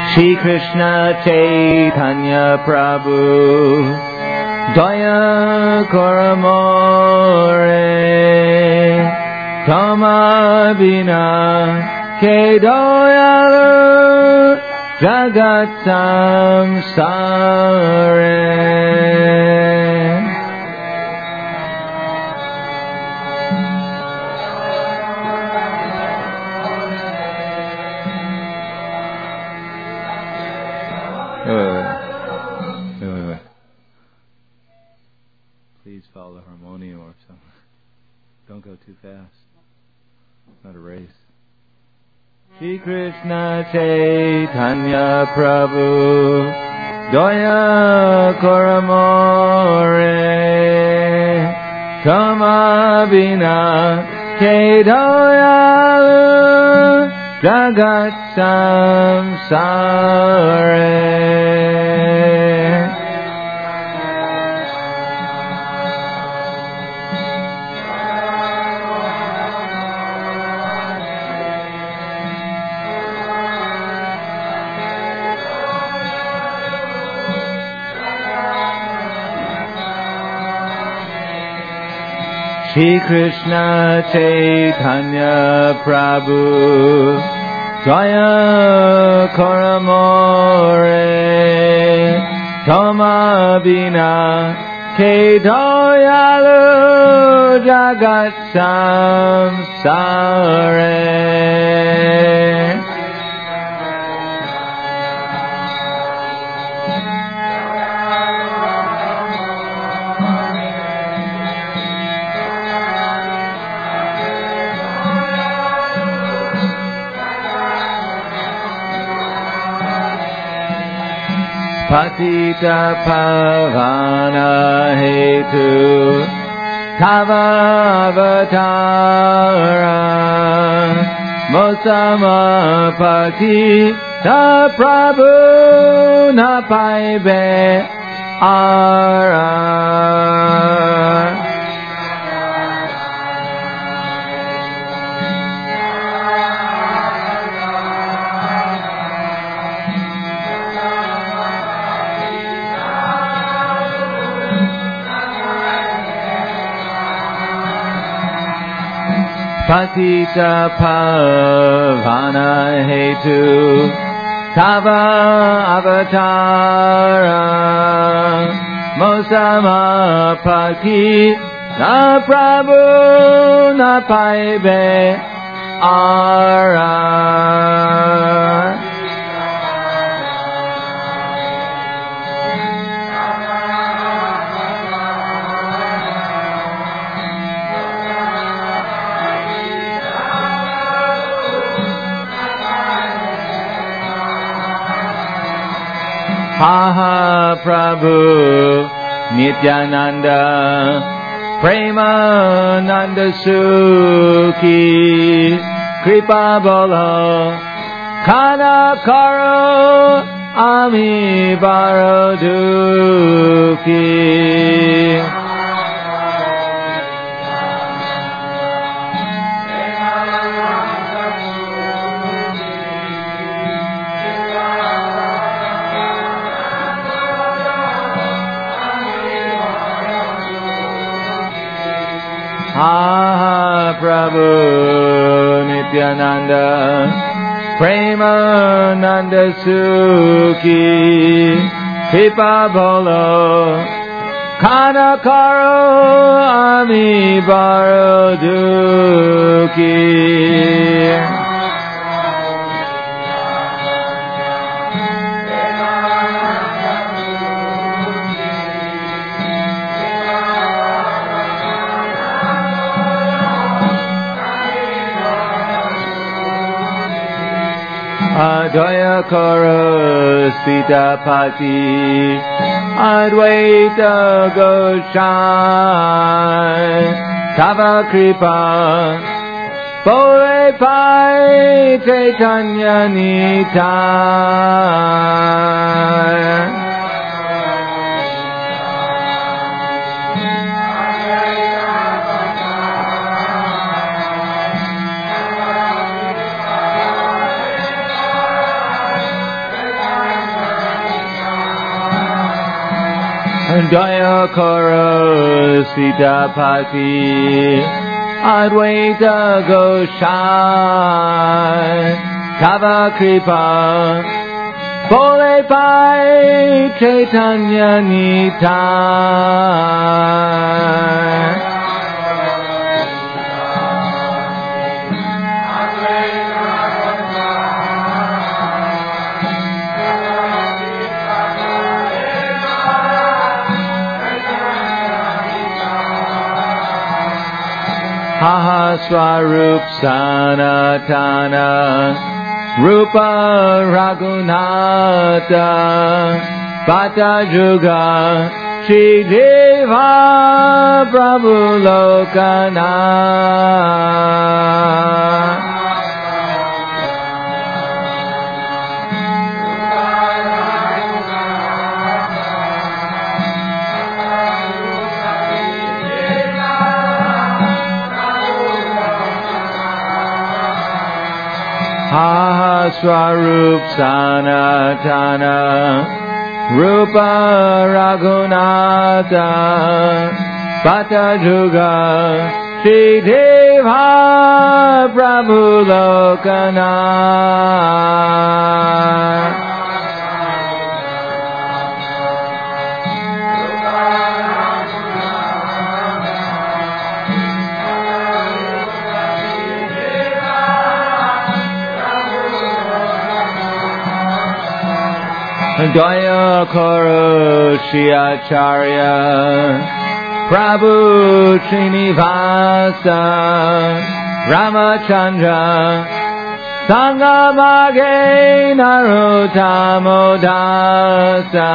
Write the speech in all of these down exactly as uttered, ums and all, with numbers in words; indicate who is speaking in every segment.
Speaker 1: Shri Krishna Chaitanya Prabhu Daya Koramore Tama Bina Ke Doyalu Jagat Samsare. Wait, wait, wait, wait, wait. Please follow the harmonium or something. Don't go too fast. It's not a race. Shri Krishna Chaitanya Prabhu Daya Koramore Kama Bina Ke Doyalu Jagat Samsare. Shri Krishna Chaitanya Prabhu Jaya Koramore Tama Bina Ke Doyalu Jagat Samsare. Patita Pavana Hetu Tava Avatara Mosama Patita Prabhu Napaibe Ara. Patita Pavana Hetu Tava Avatara Mosama Patita Prabhu Napaibe Ara. Maha Prabhu Nityananda Premananda Sukhi Kripa Bolo Kanakaro Ami Baroduki. Aha Prabhu Nityananda Premananda Sukhi Kripa Bolo Kanakaro Ami Baroduki. Advaya Karo Sitapati Advaita Goshan Tava Kripa Pole Pai Chaitanya Nitai. Daya Koro Sitapati Advaita Goshan Tava Kripa Bole Pai Chaitanya Nitai Haha Swarup Sanatana Rupa Raghunatha Bhatta Juga Shri Deva Prabhu Lokanath Ha Swarup Sanatana Rupa Raghunatha Bhatta Juga Shri Deva Prabhu Lokanath Daya Koro Shri Acharya Prabhu Srinivasa Ramachandra Sangamage Narottamo Dasa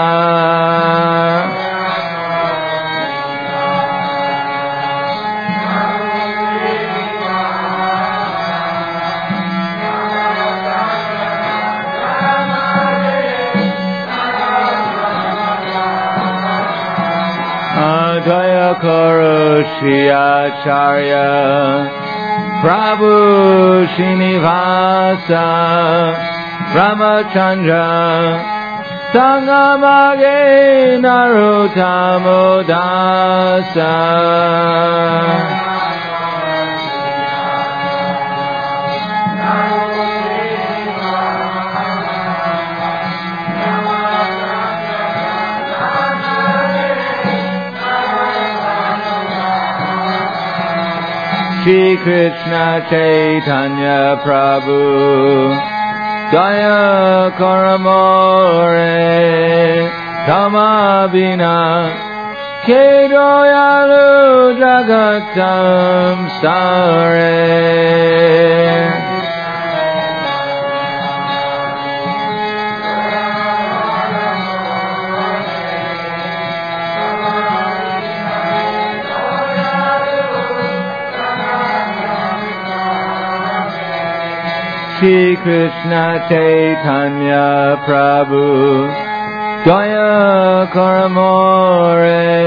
Speaker 1: Daya Koro Shri Acharya Prabhu Srinivasa Ramachandra Sangamage Narottamo Dasa Shri Krishna Chaitanya Prabhu Daya Karamore Tamabina Kedoyalu Jagatam Sare Shri Krishna Chaitanya Prabhu Daya Karamore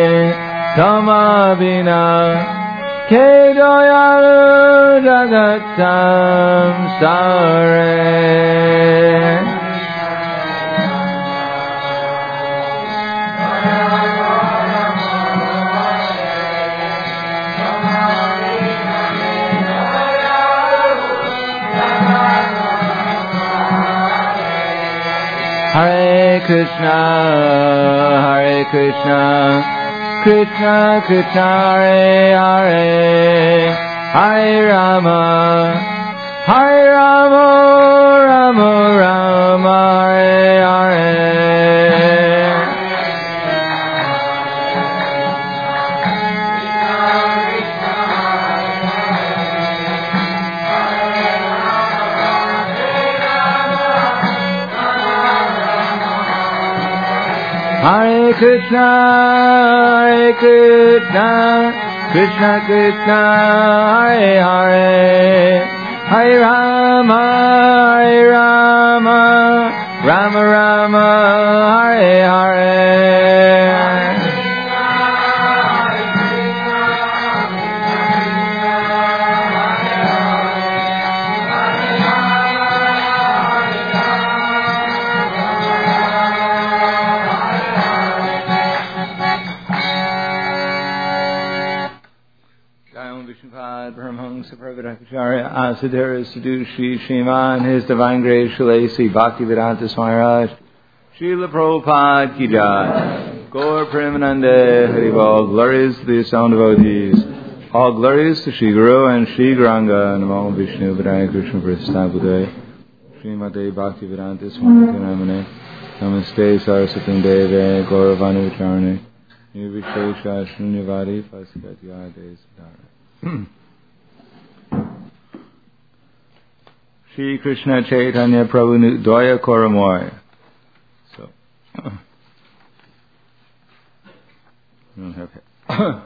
Speaker 1: Tamabina Kedoyalu Jagatam Sare Hare Krishna, Hare Krishna, Krishna Krishna, Hare Hare, Hare Rama, Hare Rama, Rama Rama, Hare Hare. Hare Krishna, Hare Krishna, Krishna Krishna, Hare Hare, Hare Rama, Hare Rama, Rama Rama, Hare Hare. Bhattacharya Asadhara Sadhu Shri Shriman, His Divine Grace Shalasi Bhaktivedanta Swami Maharaj, Srila Prabhupada Ki Jai, Gaur Premanande Haribol, glories to the sound devotees, all glories to Shri Guru and Shri Guranga, Namo Vishnu Padaya Krishna Prasthapudaya, Srimate Bhaktivedanta Swami Namane, Namaste Saraswatam Deve, Gauravanu Vicharane, Nirvishesha Shunyavadi Paskatyade Siddhara. Shri Krishna Chaitanya Prabhu Dwaya Koramoy. So, I don't have it.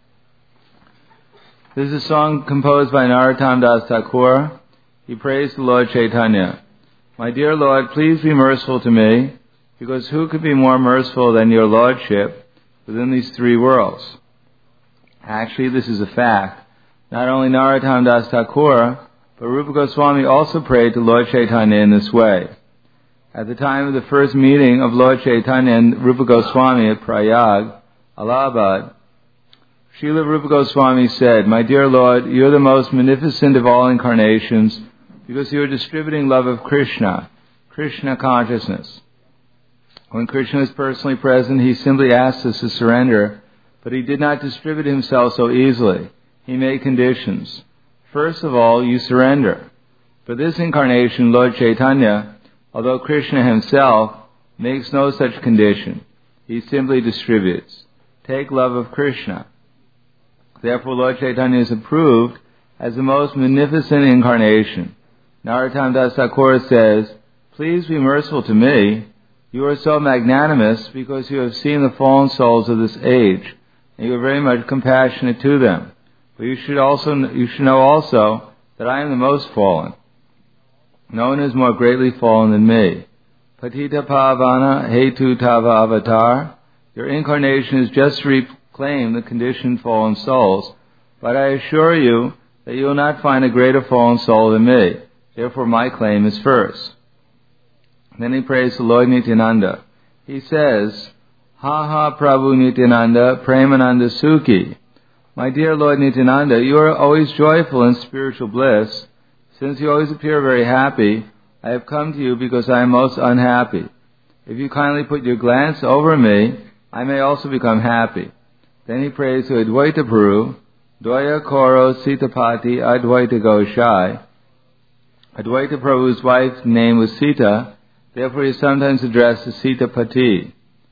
Speaker 1: This is a song composed by Narottam Das Thakur. He prays the Lord Chaitanya. My dear Lord, please be merciful to me, because who could be more merciful than your Lordship within these three worlds? Actually, this is a fact. Not only Narottam Das Thakur, but Rupa Goswami also prayed to Lord Chaitanya in this way. At the time of the first meeting of Lord Chaitanya and Rupa Goswami at Prayag, Allahabad, Srila Rupa Goswami said, My dear Lord, you are the most magnificent of all incarnations because you are distributing love of Krishna, Krishna consciousness. When Krishna is personally present, he simply asks us to surrender, but he did not distribute himself so easily. He made conditions. First of all, you surrender. For this incarnation, Lord Chaitanya, although Krishna himself, makes no such condition. He simply distributes. Take love of Krishna. Therefore, Lord Chaitanya is approved as the most magnificent incarnation. Narottam Das Thakur says, Please be merciful to me. You are so magnanimous because you have seen the fallen souls of this age, and you are very much compassionate to them. But you should also you should know also that I am the most fallen. No one is more greatly fallen than me. Patita Pavana Hetu Tava Avatar. Your incarnation is just to reclaim the conditioned fallen souls, but I assure you that you will not find a greater fallen soul than me. Therefore my claim is first. Then he prays to Lord Nityananda. He says, Ha ha Prabhu Nityananda Premananda Sukhi. My dear Lord Nityananda, you are always joyful in spiritual bliss. Since you always appear very happy, I have come to you because I am most unhappy. If you kindly put your glance over me, I may also become happy. Then he prays to Advaita Prabhu, Dwaya Koro Sitapati Advaita Goshai. Advaita Prabhu's wife's name was Sita, therefore he is sometimes addressed as Sitapati.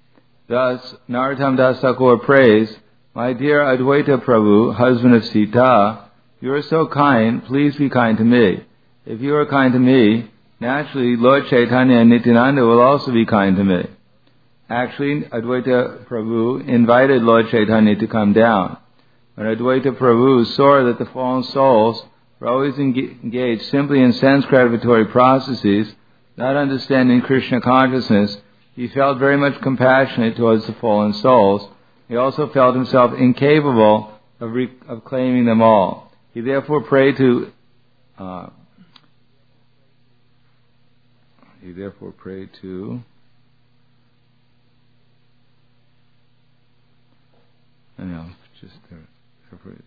Speaker 1: Thus, Narottam Das Thakur prays, My dear Advaita Prabhu, husband of Sita, you are so kind, please be kind to me. If you are kind to me, naturally Lord Chaitanya and Nityananda will also be kind to me. Actually, Advaita Prabhu invited Lord Chaitanya to come down. When Advaita Prabhu saw that the fallen souls were always engaged simply in sense gratifying processes, not understanding Krishna consciousness, he felt very much compassionate towards the fallen souls. He also felt himself incapable of, re- of claiming them all. He therefore prayed to uh, he therefore prayed to I know, just uh, different,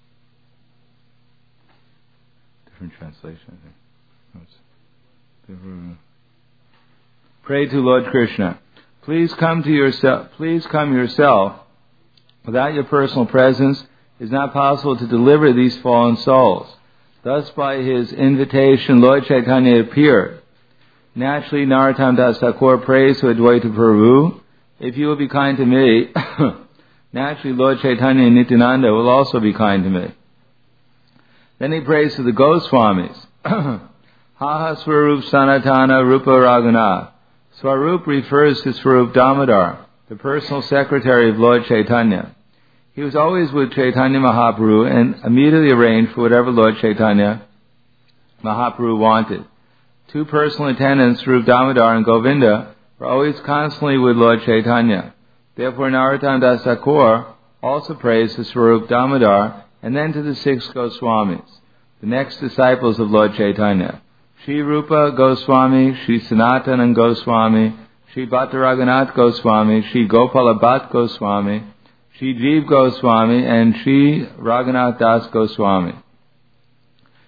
Speaker 1: different translation, I think. No, it's different. Pray to Lord Krishna. Please come to yourself. Please come yourself. Without your personal presence, it is not possible to deliver these fallen souls. Thus, by his invitation, Lord Chaitanya appeared. Naturally, Narottam Das Thakur prays to Advaita Prabhu, if you will be kind to me, naturally Lord Chaitanya and Nityananda will also be kind to me. Then he prays to the Goswamis. Haha Swarup Sanatana Rupa Raghunath. Swarup refers to Swarup Damodar, the personal secretary of Lord Chaitanya. He was always with Chaitanya Mahaprabhu and immediately arranged for whatever Lord Chaitanya Mahaprabhu wanted. Two personal attendants, Swarup Damodar and Govinda, were always constantly with Lord Chaitanya. Therefore, Narottam Das Thakur also prays to Swarup Damodar and then to the six Goswamis, the next disciples of Lord Chaitanya. Sri Rupa Goswami, Sri Sanatana Goswami, Sri Bhatta Raghunath Goswami, Sri Gopala Bhatt Goswami, Sri Jeev Goswami, and Sri Raghunath Das Goswami.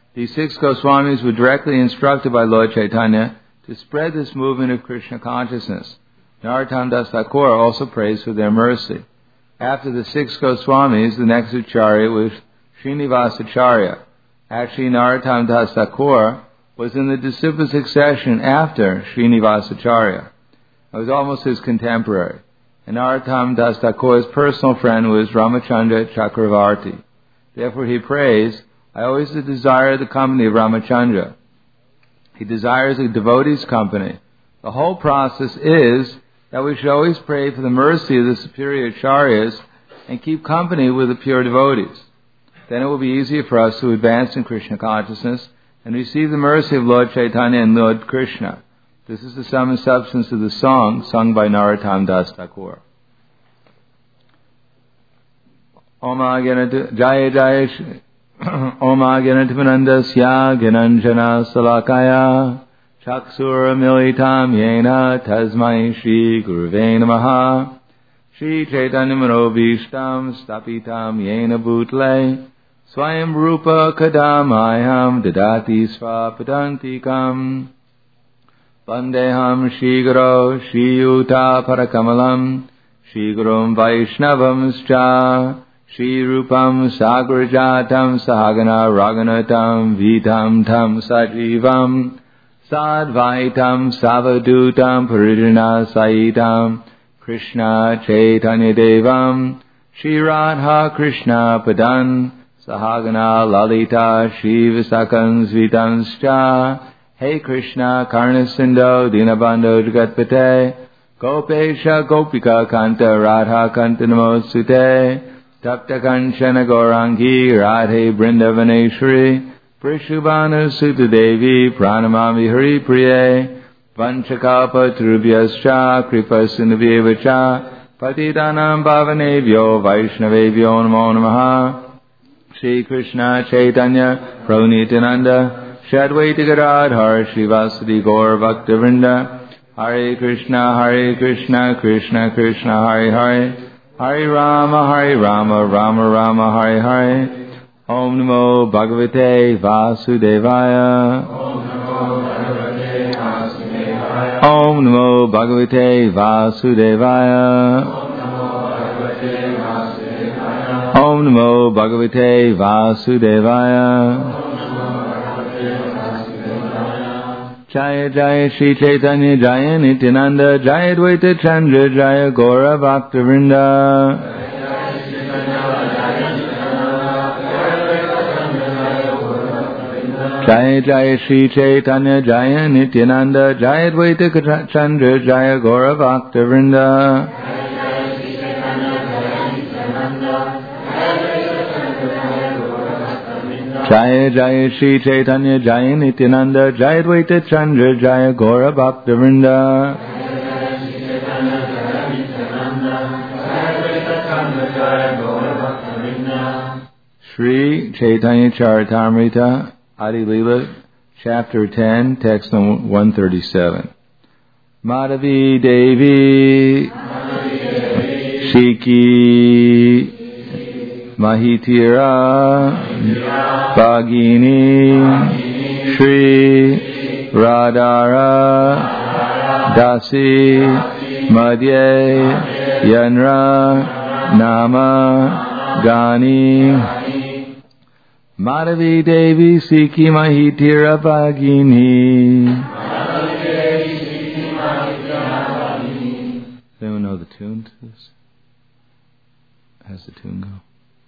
Speaker 1: These six Goswamis were directly instructed by Lord Chaitanya to spread this movement of Krishna consciousness. Narottam Das Thakur also prays for their mercy. After the six Goswamis, the next Acharya was Srinivasacharya. Actually, Narottam Das Thakur was in the disciple succession after Srinivasacharya. It was almost his contemporary. And Narottam Das Thakur's personal friend was Ramachandra Chakravarti. Therefore he prays, I always desire the company of Ramachandra. He desires a devotee's company. The whole process is that we should always pray for the mercy of the superior acharyas and keep company with the pure devotees. Then it will be easier for us to advance in Krishna consciousness and receive the mercy of Lord Chaitanya and Lord Krishna. This is the sum and substance of the song sung by Narottam Das Thakur. Om Agyanat Jaya Jaya Om Agyanatimanandasya Gyananjana Salakaya Chaksura Militam Yena Tasmai Shri Guruve Namaha Shri Chaitanya Manobhishtam Stapitam Yena Bhutle Swayam Rupa Kadamayam Dadati Svapadantikam Vandeham Shri Guru Shri Yuta Parakamalam Shri Gurum Vaishnavamscha Shri Rupam Sagrajatam Sahagana Raghunatam Vitam Tam Sajivam Sadvaitam Savadutam Parijana Saitam Krishna Chaitanya Devam Shri Radha Krishna Padan Sahagana Lalita Shri Visakans Vitanscha Hey Krishna Karnasindo Dinabando Jagatpate Gopesha Gopika Kanta Radha Kanta Namosute Tapta Kanchana Gaurangi Radhe Brindavaneshwari Prishubhanu Sutta Devi Pranamami Hari Priye Vanchakalpa Trubhyascha Kripa Sindhuvyavacha Patidanam Bhavanevyo Vaishnavevyo Namo Namaha Shri Krishna Chaitanya Prabhu Nityananda Shadvaita Gadadhar Srivasadi Gaur Bhaktivinoda Hare Krishna Hare Krishna Krishna Krishna Hare Hare Hare Rama, Hare Rama, Rama Rama, Hare Hare. Om Namo Bhagavate Vasudevaya. Om Namo Bhagavate Vasudevaya. Om Namo Bhagavate Vasudevaya. Jaya Jaya Shri Chaitanya Jaya Nityananda Jaya Dvaita Chandra Jaya Gaura Bhaktivinoda Jaya Jaya Shri Chaitanya Jaya Nityananda Jaya Dvaita Chandra Jaya Gaura Bhaktivinoda Jaya Jaya Shri Chaitanya Jaya Nityananda Jaya Dvaita Chandra Jaya Gaura Bhaktivinoda Shri Chaitanya Charitamrita Adi Leela Chapter ten Text one thirty-seven Madhavi Devi Shiki Mahitira Bhagini Shri Radhara Dasi Madhye Yanra Nama Gani Madhavi Devi Siki Mahitira Bhagini. Does anyone know the tune to this? How's the tune go?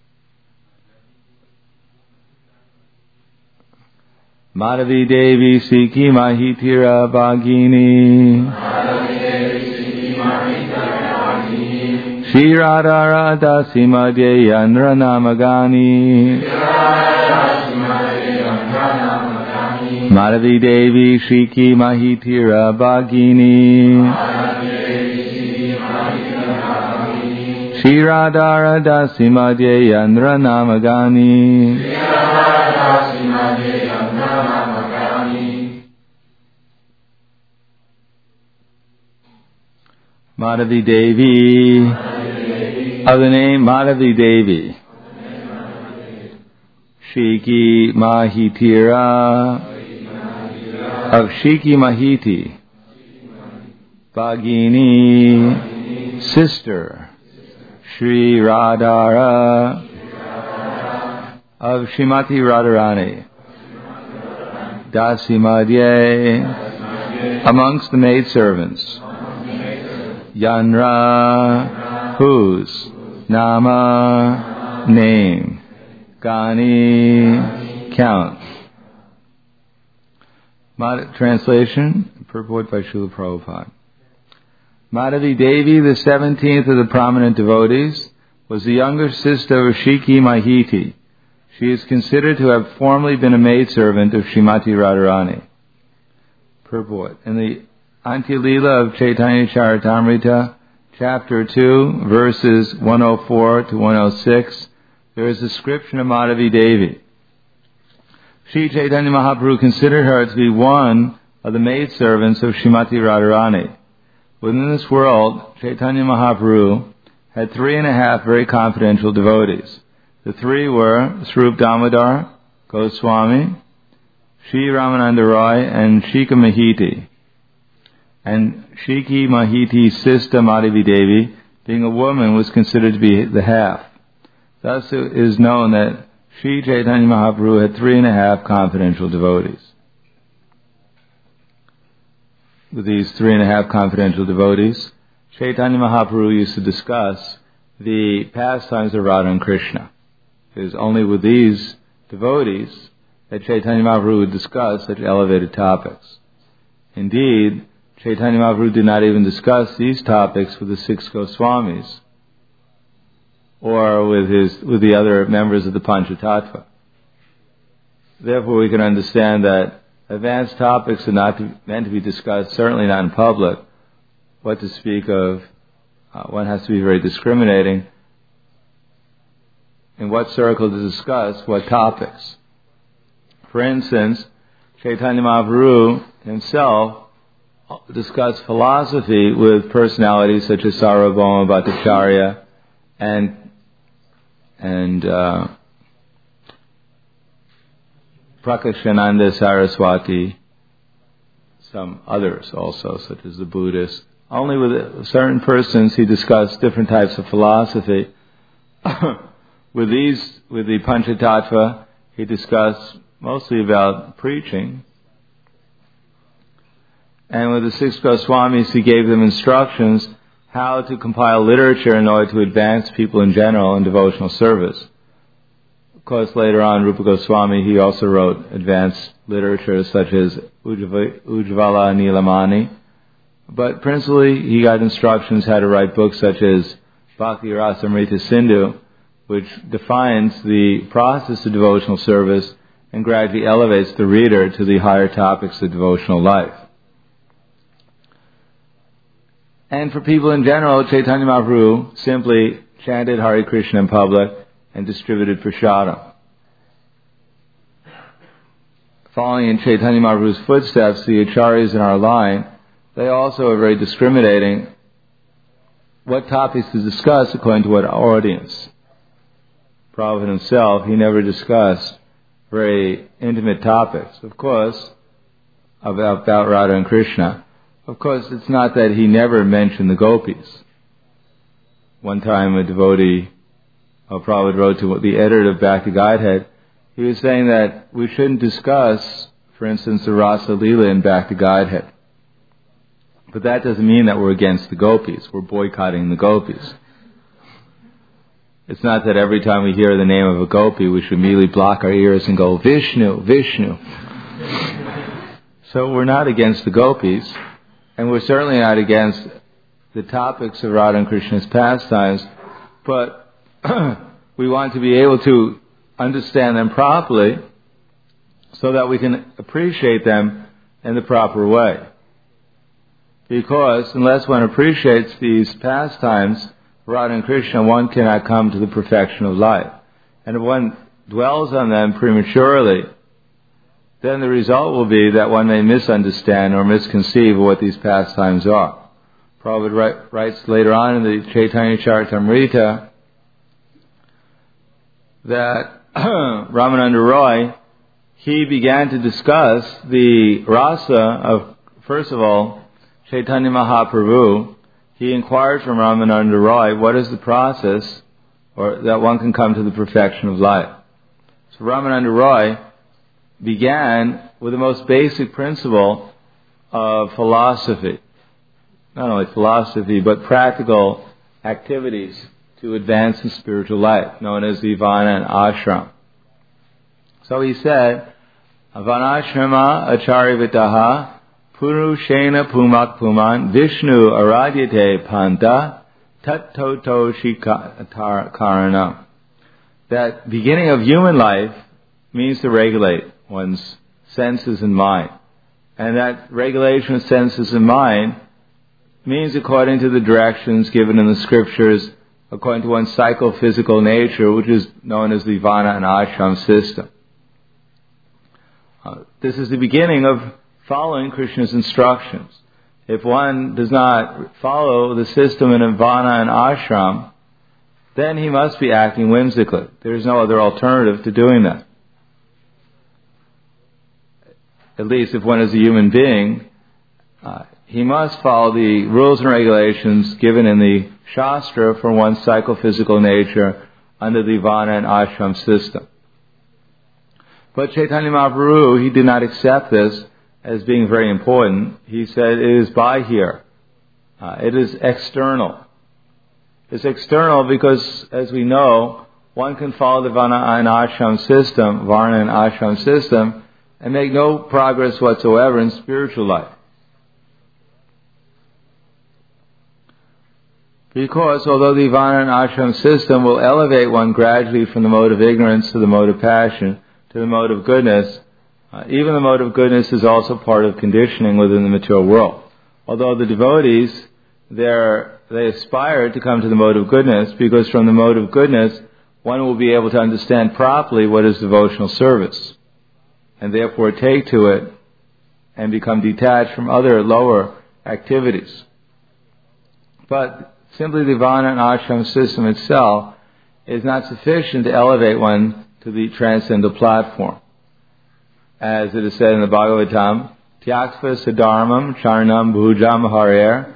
Speaker 1: Madhavi Devi Siki Mahitira Bhagini Shri Radha Dasi Madhye Yanra Namagani Madhavi Devi Siki Mahitira Bhagini Shri Radha Dasi Madhye Yanra Namagani Madhavi Devi, of the name Madhavi Devi. Shiki Mahitira of Shiki Mahiti, Bhagini, sister, Sri Radhara of Shrimati Radharani, Dasi Madhye, amongst the maidservants, Yanra, whose, Nama, name, Gani, count. Mad- translation, purport by Srila Prabhupada. Madhavi Devi, the seventeenth of the prominent devotees, was the younger sister of Shiki Mahiti. She is considered to have formerly been a maidservant of Srimati Radharani. Purport. In the Antya-lila of Chaitanya Charitamrita, chapter two, verses one oh four to one oh six, there is a description of Madhavi Devi. Sri Chaitanya Mahaprabhu considered her to be one of the maidservants of Srimati Radharani. Within this world, Chaitanya Mahaprabhu had three and a half very confidential devotees. The three were Swarup Damodar, Goswami, Sri Ramananda Roy, and Shika Mahiti. And Shiki Mahiti's sister Madhavi Devi, being a woman, was considered to be the half. Thus it is known that Sri Chaitanya Mahaprabhu had three and a half confidential devotees. With these three and a half confidential devotees, Chaitanya Mahaprabhu used to discuss the pastimes of Radha and Krishna. It is only with these devotees that Chaitanya Mahaprabhu would discuss such elevated topics. Indeed, Chaitanya Mahaprabhu did not even discuss these topics with the six Goswamis or with his with the other members of the Panchatattva. Therefore, we can understand that advanced topics are not to, meant to be discussed, certainly not in public. What to speak of, uh, one has to be very discriminating in what circle to discuss what topics. For instance, Chaitanya Mahaprabhu himself discussed philosophy with personalities such as Sarvabhauma Bhattacharya and and uh, Prakashananda Saraswati, some others also, such as the Buddhists. Only with certain persons he discussed different types of philosophy. With these, with the Panchatattva, he discussed mostly about preaching. And with the six Goswamis, he gave them instructions how to compile literature in order to advance people in general in devotional service. Of course, later on, Rupa Goswami, he also wrote advanced literature such as Ujjvala Nilamani. But principally, he got instructions how to write books such as Bhakti Rasamrita Sindhu, which defines the process of devotional service and gradually elevates the reader to the higher topics of devotional life. And for people in general, Chaitanya Mahaprabhu simply chanted Hare Krishna in public and distributed prasadam. Following in Chaitanya Mahaprabhu's footsteps, the acharyas in our line, they also are very discriminating what topics to discuss according to what audience. Prabhupada himself, he never discussed very intimate topics, of course, about, about Radha and Krishna. Of course, it's not that he never mentioned the gopis. One time a devotee, uh, Prabhupada wrote to the editor of Bhakti Guidehead, he was saying that we shouldn't discuss, for instance, the Rasa Leela in Bhakti Guidehead. But that doesn't mean that we're against the gopis. We're boycotting the gopis. It's not that every time we hear the name of a gopi, we should immediately block our ears and go, Vishnu, Vishnu. So we're not against the gopis. And we're certainly not against the topics of Radha and Krishna's pastimes, but we want to be able to understand them properly so that we can appreciate them in the proper way. Because unless one appreciates these pastimes, Radha and Krishna, one cannot come to the perfection of life. And if one dwells on them prematurely, then the result will be that one may misunderstand or misconceive of what these pastimes are. Prabhupada writes later on in the Chaitanya Charitamrita that Ramananda Roy, he began to discuss the rasa of, first of all, Chaitanya Mahaprabhu. He inquired from Ramananda Roy, what is the process or that one can come to the perfection of life? So Ramananda Roy began with the most basic principle of philosophy. Not only philosophy, but practical activities to advance in spiritual life, known as the Vana and Ashram. So he said, Vanashrama acharivitaha purushena pumak puman vishnu aradyate panta tat toto shikaranam. That beginning of human life means to regulate one's senses and mind. And that regulation of senses and mind means according to the directions given in the scriptures, according to one's psychophysical nature, which is known as the Vana and Ashram system. Uh, this is the beginning of following Krishna's instructions. If one does not follow the system in a Vana and Ashram, then he must be acting whimsically. There is no other alternative to doing that. At least if one is a human being, uh, he must follow the rules and regulations given in the Shastra for one's psychophysical nature under the Vana and Ashram system. But Chaitanya Mahaprabhu, he did not accept this as being very important. He said it is bahyar. Uh, it is external. It's external because, as we know, one can follow the Vana and Ashram system, Varna and Ashram system, and make no progress whatsoever in spiritual life. Because although the Vana and Ashram system will elevate one gradually from the mode of ignorance to the mode of passion, to the mode of goodness, uh, even the mode of goodness is also part of conditioning within the material world. Although the devotees, they're, they aspire to come to the mode of goodness, because from the mode of goodness, one will be able to understand properly what is devotional service, and therefore take to it and become detached from other lower activities. But simply the Vana and Ashram system itself is not sufficient to elevate one to the transcendental platform. As it is said in the Bhagavatam, Tyaktva Sadharmam Charnam Bhujam Harer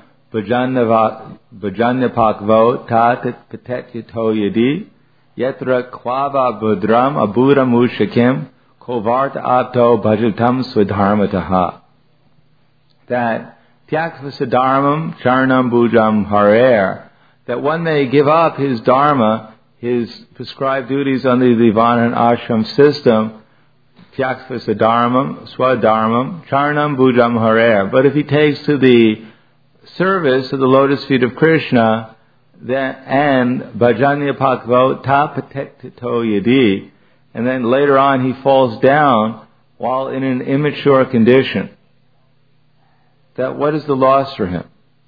Speaker 1: Bhajanyapakvo Tatat Patetyato Yadi Yatra Kvava Budram Abura Mushakim Kovarta Apto Bhajatam Swadharmataha. That Tyaktva Sadharmam Charnam Bhujam Harer, that one may give up his dharma, his prescribed duties under the Vana and Ashram system, Tyaktva Sadharmam, Swadharmam, Charnam Bhujam Harer. But if he takes to the service of the lotus feet of Krishna, then, and Bhajanya Pakvo Tapatetito Yadi, and then later on he falls down while in an immature condition, that what is the loss for him?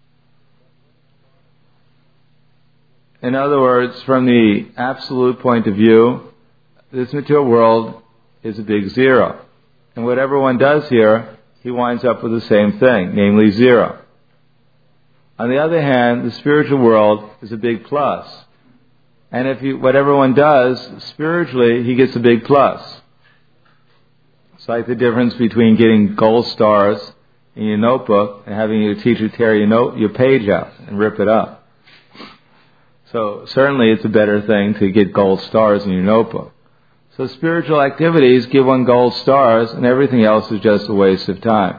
Speaker 1: In other words, from the absolute point of view, this material world is a big zero. And whatever one does here, he winds up with the same thing, namely zero. On the other hand, the spiritual world is a big plus. And if you, whatever one does, spiritually, he gets a big plus. It's like the difference between getting gold stars in your notebook and having your teacher tear your, note, your page out and rip it up. So certainly it's a better thing to get gold stars in your notebook. So spiritual activities give one gold stars, and everything else is just a waste of time.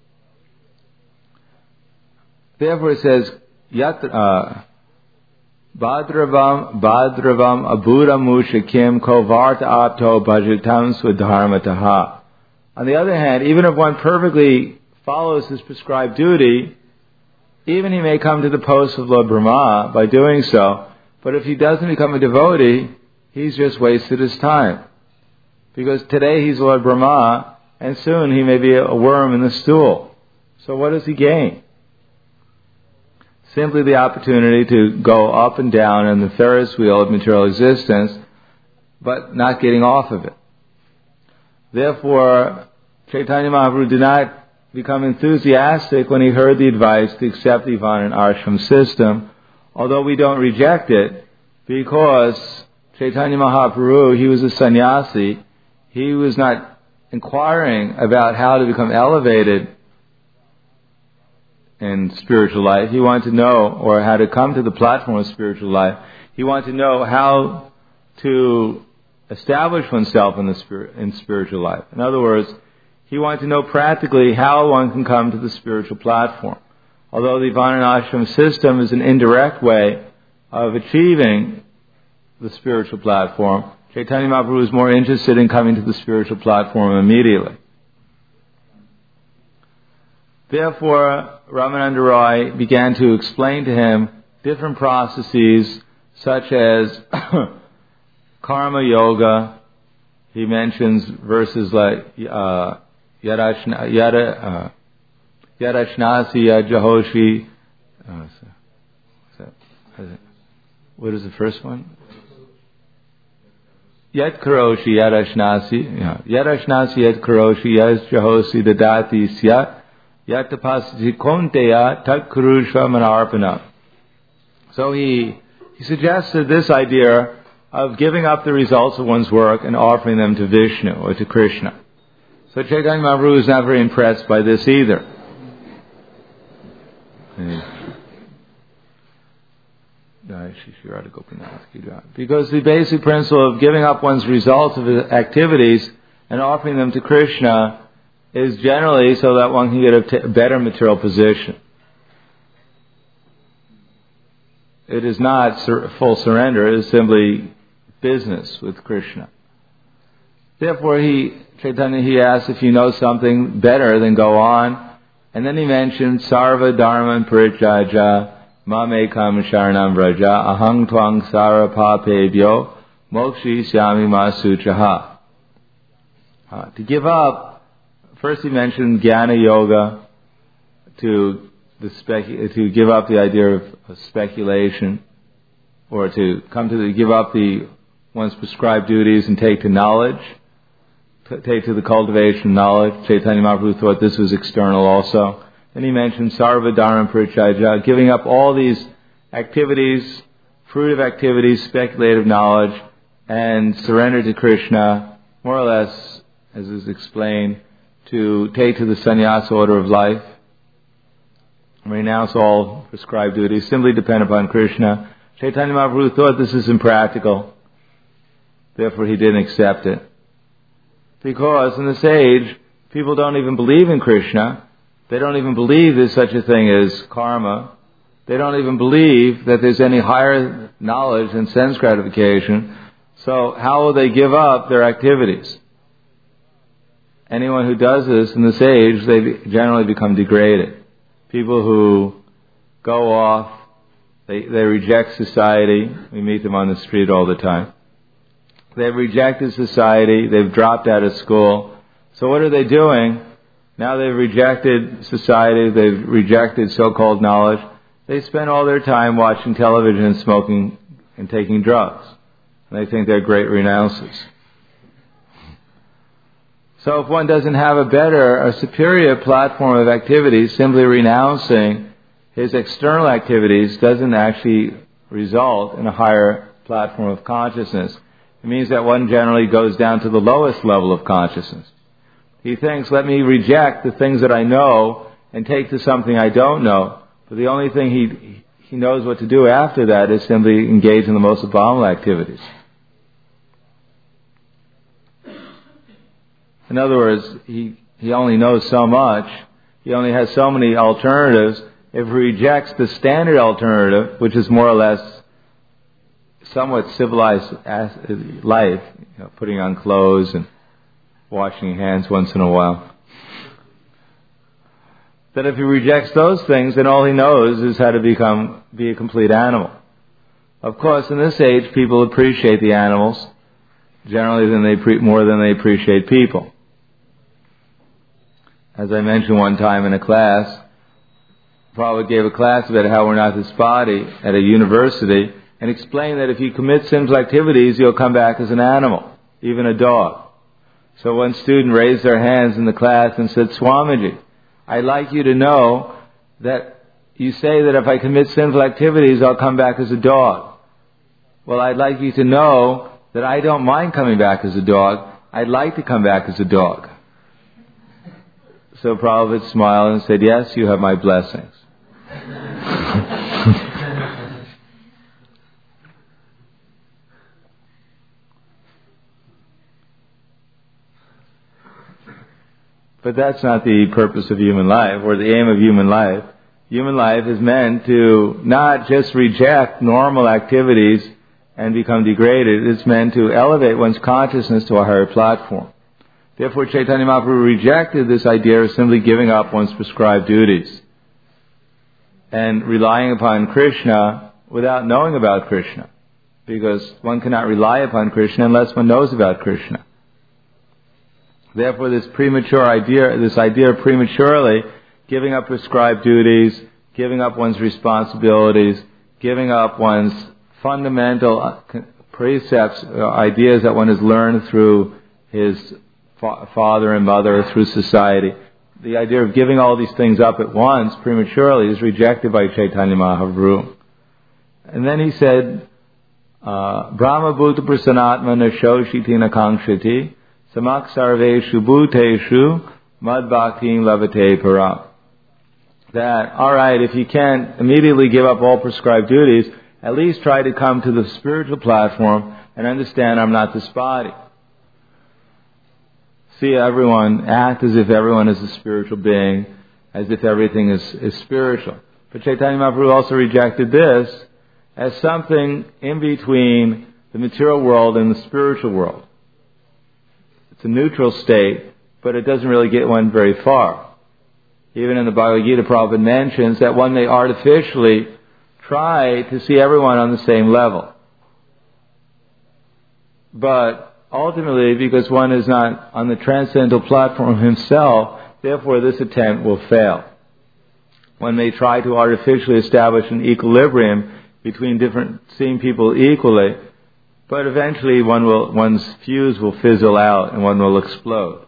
Speaker 1: Therefore it says, Yat, uh, Badravam, Badravam, Abura Mushakim, Kovarta Apto, Bhajatam Swadharmataha. On the other hand, even if one perfectly follows his prescribed duty, even he may come to the post of Lord Brahma by doing so, but if he doesn't become a devotee, he's just wasted his time. Because today he's Lord Brahma, and soon he may be a worm in the stool. So what does he gain? Simply the opportunity to go up and down in the Ferris wheel of material existence, but not getting off of it. Therefore, Chaitanya Mahaprabhu did not become enthusiastic when he heard the advice to accept the Vana and Ashram system, although we don't reject it, because Chaitanya Mahaprabhu, he was a sannyasi. He was not inquiring about how to become elevated in spiritual life. He wanted to know, or how to come to the platform of spiritual life. He wanted to know how to establish oneself in the spirit, in spiritual life. In other words, he wanted to know practically how one can come to the spiritual platform. Although the Varnashram system is an indirect way of achieving the spiritual platform, Chaitanya Mahaprabhu is more interested in coming to the spiritual platform immediately. Therefore, Ramananda Roy began to explain to him different processes such as karma yoga. He mentions verses like uh, Yarashna, Yara, uh, Yarashnasi Yajahoshi. Uh, what is the first one? Yat Karoshi Yarashnasi. Yarashnasi Yat Karoshi Yajahoshi Dadati Syat. Yatapasati Konteya Tat Kurushva Manarpana. So he he suggested this idea of giving up the results of one's work and offering them to Vishnu or to Krishna. So Chaitanya Mahaprabhu is not very impressed by this either. Because the basic principle of giving up one's results of activities and offering them to Krishna is generally so that one can get a, t- a better material position. It is not sur- full surrender, it is simply business with Krishna. Therefore, he, Chaitanya, he asks if you know something better, then go on. And then he mentioned Sarva Dharma Parityajya Mamekam Sharanam Vraja Ahang Twang Sara Papebhyo Mokshi Syami Masuchaha. Uh, to give up, first he mentioned Jnana Yoga, to the spec- to give up the idea of, of speculation, or to come to the, give up the one's prescribed duties and take to knowledge, t- take to the cultivation of knowledge. Chaitanya Mahaprabhu thought this was external also. Then he mentioned Sarva Dharma Parityajya, giving up all these activities, fruitive activities, speculative knowledge, and surrender to Krishna, more or less, as is explained, to take to the sannyasa order of life, renounce all prescribed duties, simply depend upon Krishna. Chaitanya Mahaprabhu thought this is impractical, therefore he didn't accept it. Because in this age, people don't even believe in Krishna, they don't even believe there's such a thing as karma, they don't even believe that there's any higher knowledge than sense gratification, so how will they give up their activities? Anyone who does this in this age, they generally become degraded. People who go off, they, they reject society. We meet them on the street all the time. They've rejected society. They've dropped out of school. So what are they doing? Now they've rejected society. They've rejected so-called knowledge. They spend all their time watching television and smoking and taking drugs. And they think they're great renouncers. So if one doesn't have a better, a superior platform of activities, simply renouncing his external activities doesn't actually result in a higher platform of consciousness. It means that one generally goes down to the lowest level of consciousness. He thinks, let me reject the things that I know and take to something I don't know. But the only thing he he knows what to do after that is simply engage in the most abominable activities. In other words, he, he only knows so much. He only has so many alternatives. If he rejects the standard alternative, which is more or less somewhat civilized life, you know, putting on clothes and washing hands once in a while, that if he rejects those things, then all he knows is how to become be a complete animal. Of course, in this age, people appreciate the animals generally than they pre- more than they appreciate people. As I mentioned one time in a class, Prabhupada gave a class about how we're not this body at a university, and explained that if you commit sinful activities, you'll come back as an animal, even a dog. So one student raised their hands in the class and said, Swamiji, I'd like you to know that you say that if I commit sinful activities, I'll come back as a dog. Well, I'd like you to know that I don't mind coming back as a dog. I'd like to come back as a dog. So Prabhupada smiled and said, yes, you have my blessings. But that's not the purpose of human life, or the aim of human life. Human life is meant to not just reject normal activities and become degraded. It's meant to elevate one's consciousness to a higher platform. Therefore, Chaitanya Mahaprabhu rejected this idea of simply giving up one's prescribed duties and relying upon Krishna without knowing about Krishna. Because one cannot rely upon Krishna unless one knows about Krishna. Therefore, this premature idea, this idea of prematurely giving up prescribed duties, giving up one's responsibilities, giving up one's fundamental precepts, uh, ideas that one has learned through his fa- father and mother, through society. The idea of giving all these things up at once prematurely is rejected by Chaitanya Mahaprabhu. And then he said, uh, Brahma bhuta prasanatma nashoshiti nakangshiti samak sarveshu bhuteshu mad bhaktiin lavate param. That, alright, if you can't immediately give up all prescribed duties, at least try to come to the spiritual platform and understand I'm not this body. See everyone, act as if everyone is a spiritual being, as if everything is, is spiritual. But Chaitanya Mahaprabhu also rejected this as something in between the material world and the spiritual world. It's a neutral state, but it doesn't really get one very far. Even in the Bhagavad Gita, Prabhupada mentions that one may artificially try to see everyone on the same level. But ultimately, because one is not on the transcendental platform himself, therefore this attempt will fail. One may try to artificially establish an equilibrium between different, seeing people equally, but eventually one will, one's fuse will fizzle out and one will explode.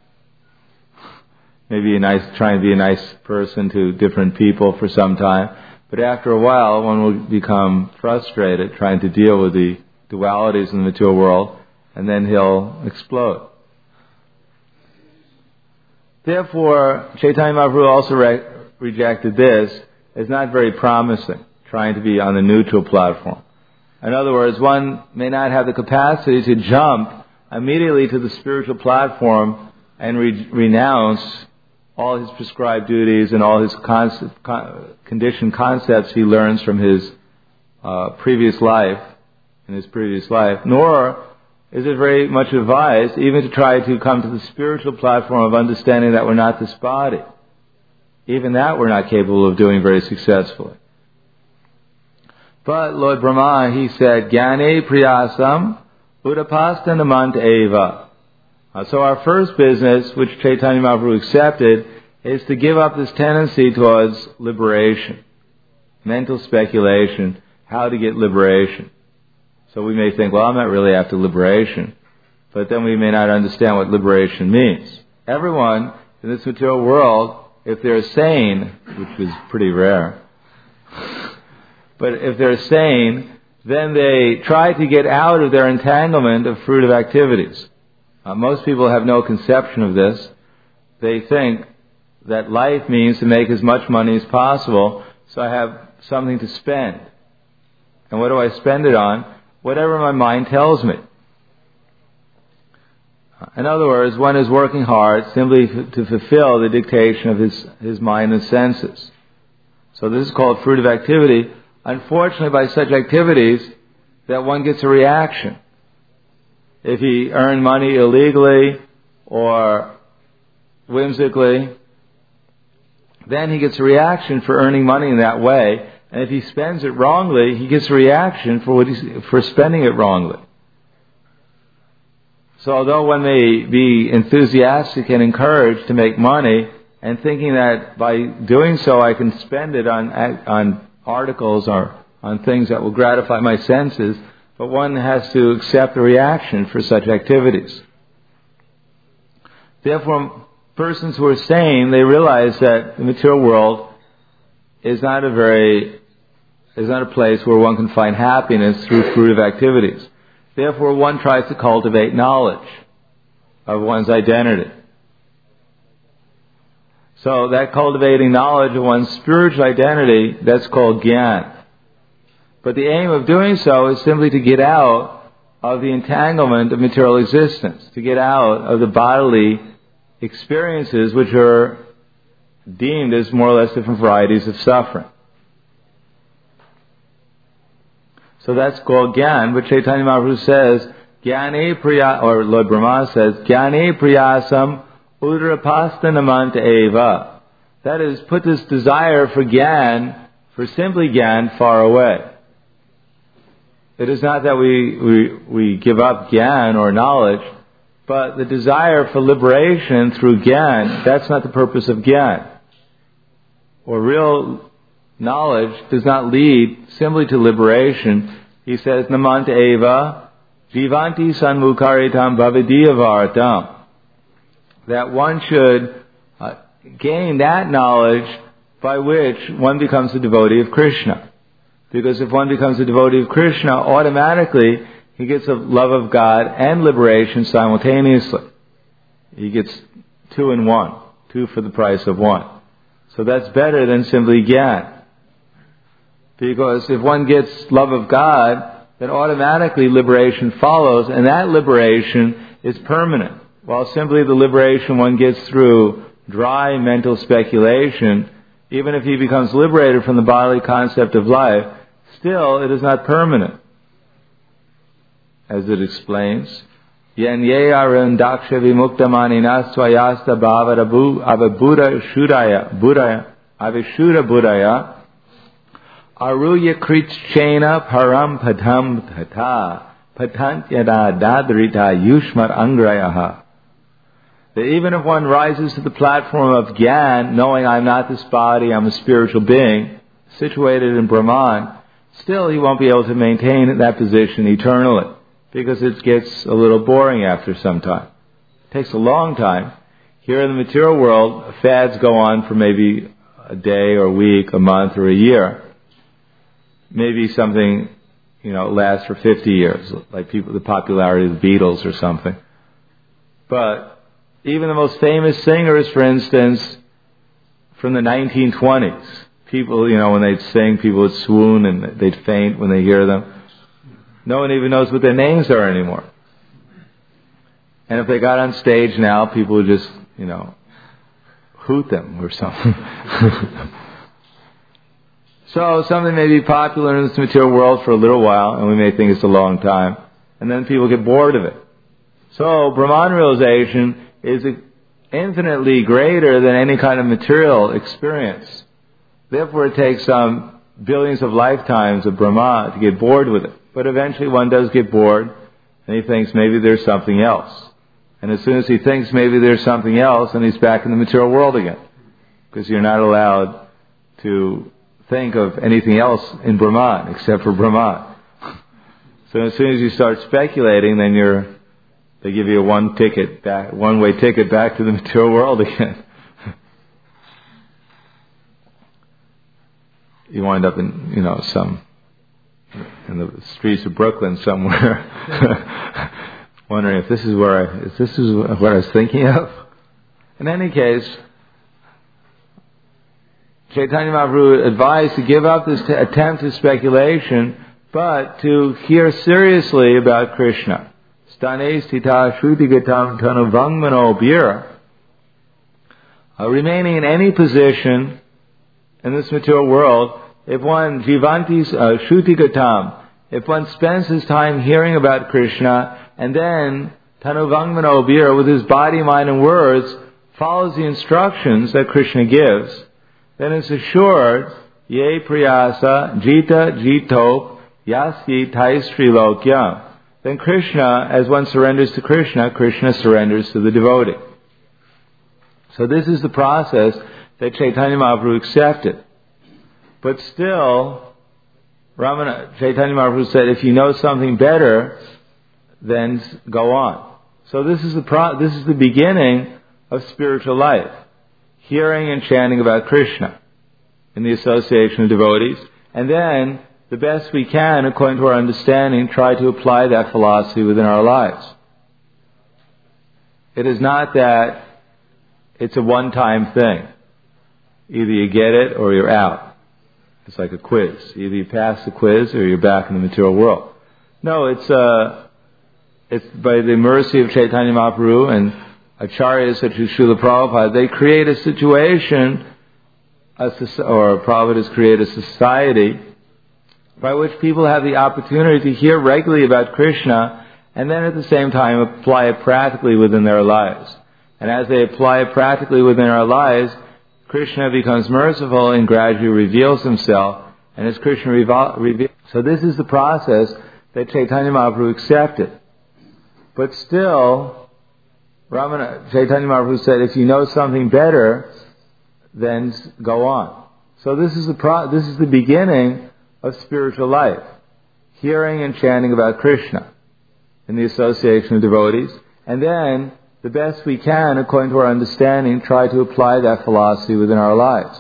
Speaker 1: Maybe a nice, try and be a nice person to different people for some time, but after a while one will become frustrated trying to deal with the dualities in the material world, and then he'll explode. Therefore, Chaitanya Mahaprabhu also re- rejected this as not very promising, trying to be on the neutral platform. In other words, one may not have the capacity to jump immediately to the spiritual platform and re- renounce all his prescribed duties and all his concept, con- conditioned concepts he learns from his uh, previous life, in his previous life, nor is it very much advised even to try to come to the spiritual platform of understanding that we're not this body. Even that we're not capable of doing very successfully. But Lord Brahma, he said, Jnane priyasam udapastanamant eva. Uh, so our first business, which Chaitanya Mahaprabhu accepted, is to give up this tendency towards liberation, mental speculation, how to get liberation. So we may think, well, I'm not really after liberation, but then we may not understand what liberation means. Everyone in this material world, if they're sane, which is pretty rare, but if they're sane, then they try to get out of their entanglement of fruitive activities. Uh, most people have no conception of this. They think that life means to make as much money as possible, so I have something to spend. And what do I spend it on? Whatever my mind tells me. In other words, one is working hard simply f- to fulfill the dictation of his, his mind and senses. So this is called fruitive activity. Unfortunately, by such activities, that one gets a reaction. If he earned money illegally or whimsically, then he gets a reaction for earning money in that way. And if he spends it wrongly, he gets a reaction for what he's, for spending it wrongly. So although one may be enthusiastic and encouraged to make money, and thinking that by doing so I can spend it on on articles or on things that will gratify my senses, but one has to accept the reaction for such activities. Therefore, persons who are sane, they realize that the material world is not a very, is not a place where one can find happiness through fruitive activities. Therefore, one tries to cultivate knowledge of one's identity. So that cultivating knowledge of one's spiritual identity, that's called Gyan. But the aim of doing so is simply to get out of the entanglement of material existence, to get out of the bodily experiences which are deemed as more or less different varieties of suffering. So that's called Gyan, but Chaitanya Mahaprabhu says, Gyane Priya, or Lord Brahma says, Gyane Priyasam Udrapastanamanta Eva. That is, put this desire for Gyan, for simply Gyan, far away. It is not that we, we, we give up Gyan or knowledge, but the desire for liberation through Gyan, that's not the purpose of Gyan. Or real knowledge does not lead simply to liberation. He says, Namanta Eva, Jivanti Sanmukaritam Bhavidiyavartam. That one should uh, gain that knowledge by which one becomes a devotee of Krishna. Because if one becomes a devotee of Krishna, automatically he gets a love of God and liberation simultaneously. He gets two in one, two for the price of one. So that's better than simply Gyan. Because if one gets love of God, then automatically liberation follows, and that liberation is permanent. While simply the liberation one gets through dry mental speculation, even if he becomes liberated from the bodily concept of life, still it is not permanent. As it explains, Yen ye arun daksha vimuktamani swayasta bhavarabu avabura shudaya budaya avishuda budaya aruya kritchena param padam tata patantyada dadrita yushmar angrayaha. That even if one rises to the platform of Gyan, knowing I'm not this body, I'm a spiritual being, situated in Brahman, still he won't be able to maintain that position eternally, because it gets a little boring after some time. It takes a long time. Here in the material world, fads go on for maybe a day or a week, a month or a year. Maybe something, you know, lasts for fifty years, like people, the popularity of the Beatles or something. But even the most famous singers, for instance, from the nineteen twenties, people, you know, when they'd sing, people would swoon and they'd faint when they hear them. No one even knows what their names are anymore. And if they got on stage now, people would just, you know, hoot them or something. So something may be popular in this material world for a little while, and we may think it's a long time, and then people get bored of it. So Brahman realization is infinitely greater than any kind of material experience. Therefore it takes some billions of lifetimes of Brahma to get bored with it. But eventually one does get bored, and he thinks maybe there's something else. And as soon as he thinks maybe there's something else, then he's back in the material world again. Because you're not allowed to think of anything else in Brahman except for Brahman. So as soon as you start speculating, then you're, they give you a one ticket back, one-way ticket back to the material world again. You wind up in, you know, some, in the streets of Brooklyn somewhere, wondering if this is where I, if this is what I was thinking of. In any case, Chaitanya Mahaprabhu advised to give up this t- attempt at speculation, but to hear seriously about Krishna. Stane stita shrutigatam tanuvangmano bhira. Remaining in any position in this material world, if one jivanti uh, shrutigatam, if one spends his time hearing about Krishna, and then tanuvangmano bhira, with his body, mind and words, follows the instructions that Krishna gives, then it's assured, ye priyasa jita jitop yasyi taistri lokyam. Then Krishna, as one surrenders to Krishna, Krishna surrenders to the devotee. So this is the process that Chaitanya Mahaprabhu accepted. But still, Ramana, Chaitanya Mahaprabhu said, if you know something better, then go on. So this is the pro- this is the beginning of spiritual life. Hearing and chanting about Krishna in the association of devotees, and then the best we can, according to our understanding, try to apply that philosophy within our lives. It is not that it's a one-time thing. Either you get it or you're out. It's like a quiz. Either you pass the quiz or you're back in the material world. No, it's uh, it's by the mercy of Chaitanya Mahaprabhu and acharyas such as Srila Prabhupada, they create a situation, a, or Prabhupada has created a society by which people have the opportunity to hear regularly about Krishna and then at the same time apply it practically within their lives. And as they apply it practically within our lives, Krishna becomes merciful and gradually reveals himself. And as Krishna reveals, so this is the process that Chaitanya Mahaprabhu accepted. But still, Ramana, Chaitanya Mahaprabhu said, if you know something better, then go on. So this is the pro, this is the beginning of spiritual life. Hearing and chanting about Krishna in the association of devotees. And then, the best we can, according to our understanding, try to apply that philosophy within our lives.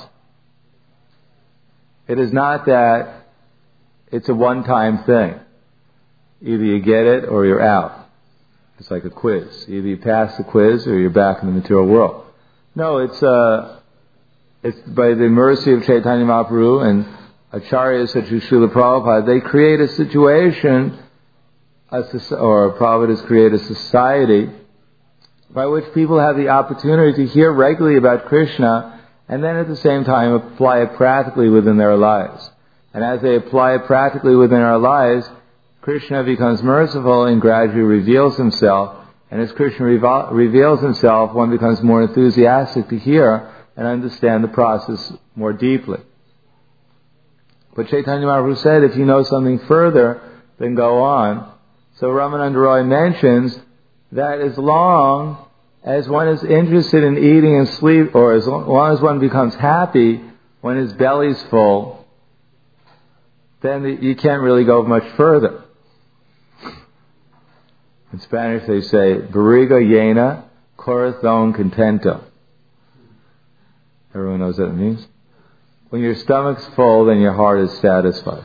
Speaker 1: It is not that it's a one-time thing. Either you get it or you're out. It's like a quiz. Either you pass the quiz or you're back in the material world. No, it's uh, it's by the mercy of Chaitanya Mahaprabhu and acharyas such as Srila Prabhupada, they create a situation, a, or Prabhupada has created a society by which people have the opportunity to hear regularly about Krishna and then at the same time apply it practically within their lives. And as they apply it practically within our lives, Krishna becomes merciful and gradually reveals himself. And as Krishna revo- reveals himself, one becomes more enthusiastic to hear and understand the process more deeply. But Chaitanya Mahaprabhu said, if you know something further, then go on. So Ramananda Roy mentions that as long as one is interested in eating and sleep, or as long as one becomes happy when his belly's full, then you can't really go much further. In Spanish they say, barriga llena, corazón contento. Everyone knows what it means? When your stomach's full, then your heart is satisfied.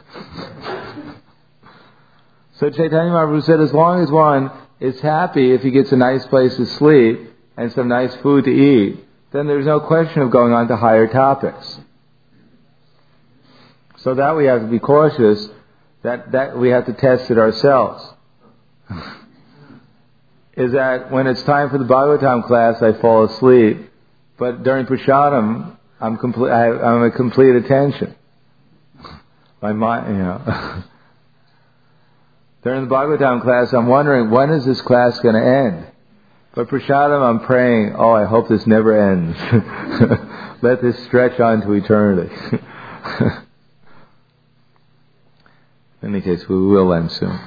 Speaker 1: So Chaitanya Mahaprabhu said, as long as one is happy if he gets a nice place to sleep and some nice food to eat, then there's no question of going on to higher topics. So that we have to be cautious, that, that we have to test it ourselves. Is that when it's time for the Bhagavatam class, I fall asleep, but during Prasadam, I'm complete, I, I'm a complete attention. My mind, you know. During the Bhagavatam class, I'm wondering, when is this class going to end? But Prasadam, I'm praying, oh, I hope this never ends. Let this stretch on to eternity. In any case, we will end soon.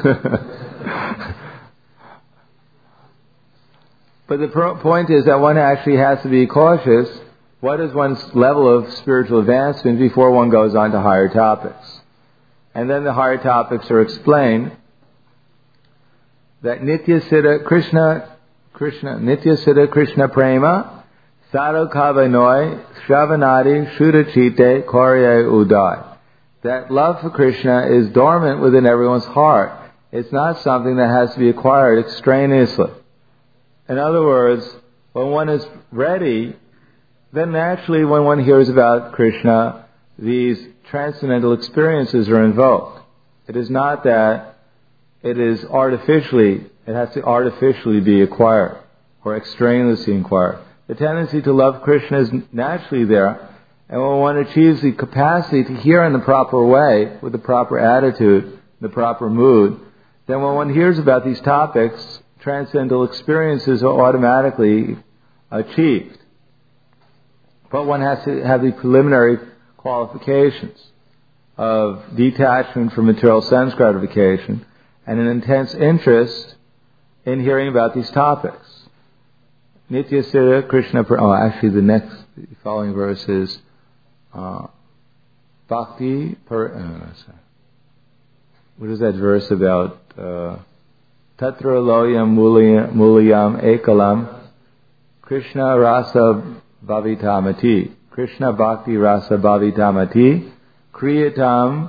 Speaker 1: But the pro- point is that one actually has to be cautious. What is one's level of spiritual advancement before one goes on to higher topics? And then the higher topics are explained that Nitya Siddha Krishna, Krishna, Nitya Siddha Krishna Prema, Saro Kavanoi, Shravanadi, Shudachite, Korye Udai. That love for Krishna is dormant within everyone's heart. It's not something that has to be acquired extraneously. In other words, when one is ready, then naturally when one hears about Krishna, these transcendental experiences are invoked. It is not that it is artificially, it has to artificially be acquired or extraneously acquired. The tendency to love Krishna is naturally there, and when one achieves the capacity to hear in the proper way, with the proper attitude, the proper mood, then when one hears about these topics, transcendental experiences are automatically achieved. But one has to have the preliminary qualifications of detachment from material sense gratification and an intense interest in hearing about these topics. Nitya Siddha Krishna... Oh, actually the next, the following verse is uh, Bhakti... Per, uh, what is that verse about? Uh, Tatra loyam mulayam ekalam Krishna rasa bhavitamati. Krishna bhakti rasa bhavitamati kriyatam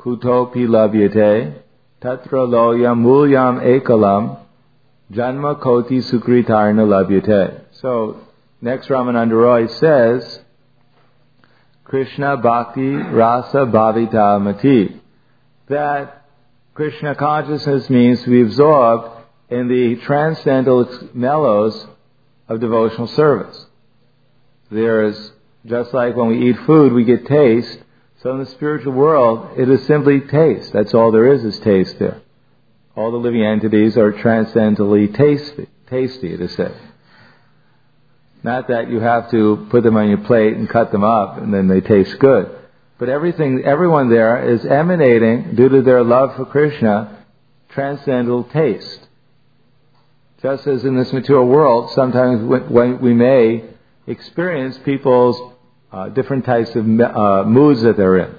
Speaker 1: kutopi labyate tatra loyam mulyam ekalam janma koti sukritarna labyate. So, next Ramananda Roy says, Krishna Bhakti Rasa Bhavita Mati, that Krishna consciousness means to be absorbed in the transcendental mellows of devotional service. There is, just like when we eat food, we get taste. So in the spiritual world, it is simply taste. That's all there is, is taste there. All the living entities are transcendently tasty, tasty, it is said. Not that you have to put them on your plate and cut them up and then they taste good. But everything, everyone there is emanating, due to their love for Krishna, transcendental taste. Just as in this material world, sometimes when we may experience people's uh, different types of uh, moods that they're in.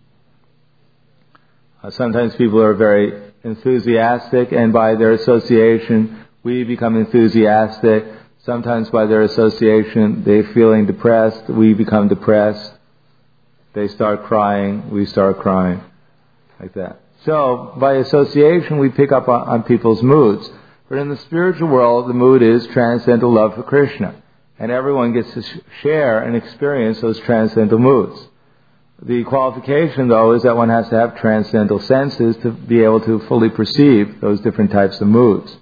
Speaker 1: Uh, sometimes people are very enthusiastic, and by their association, we become enthusiastic. Sometimes by their association, they're feeling depressed, we become depressed. They start crying, we start crying, like that. So, by association, we pick up on, on people's moods. But in the spiritual world, the mood is transcendental love for Krishna. And everyone gets to sh- share and experience those transcendental moods. The qualification, though, is that one has to have transcendental senses to be able to fully perceive those different types of moods.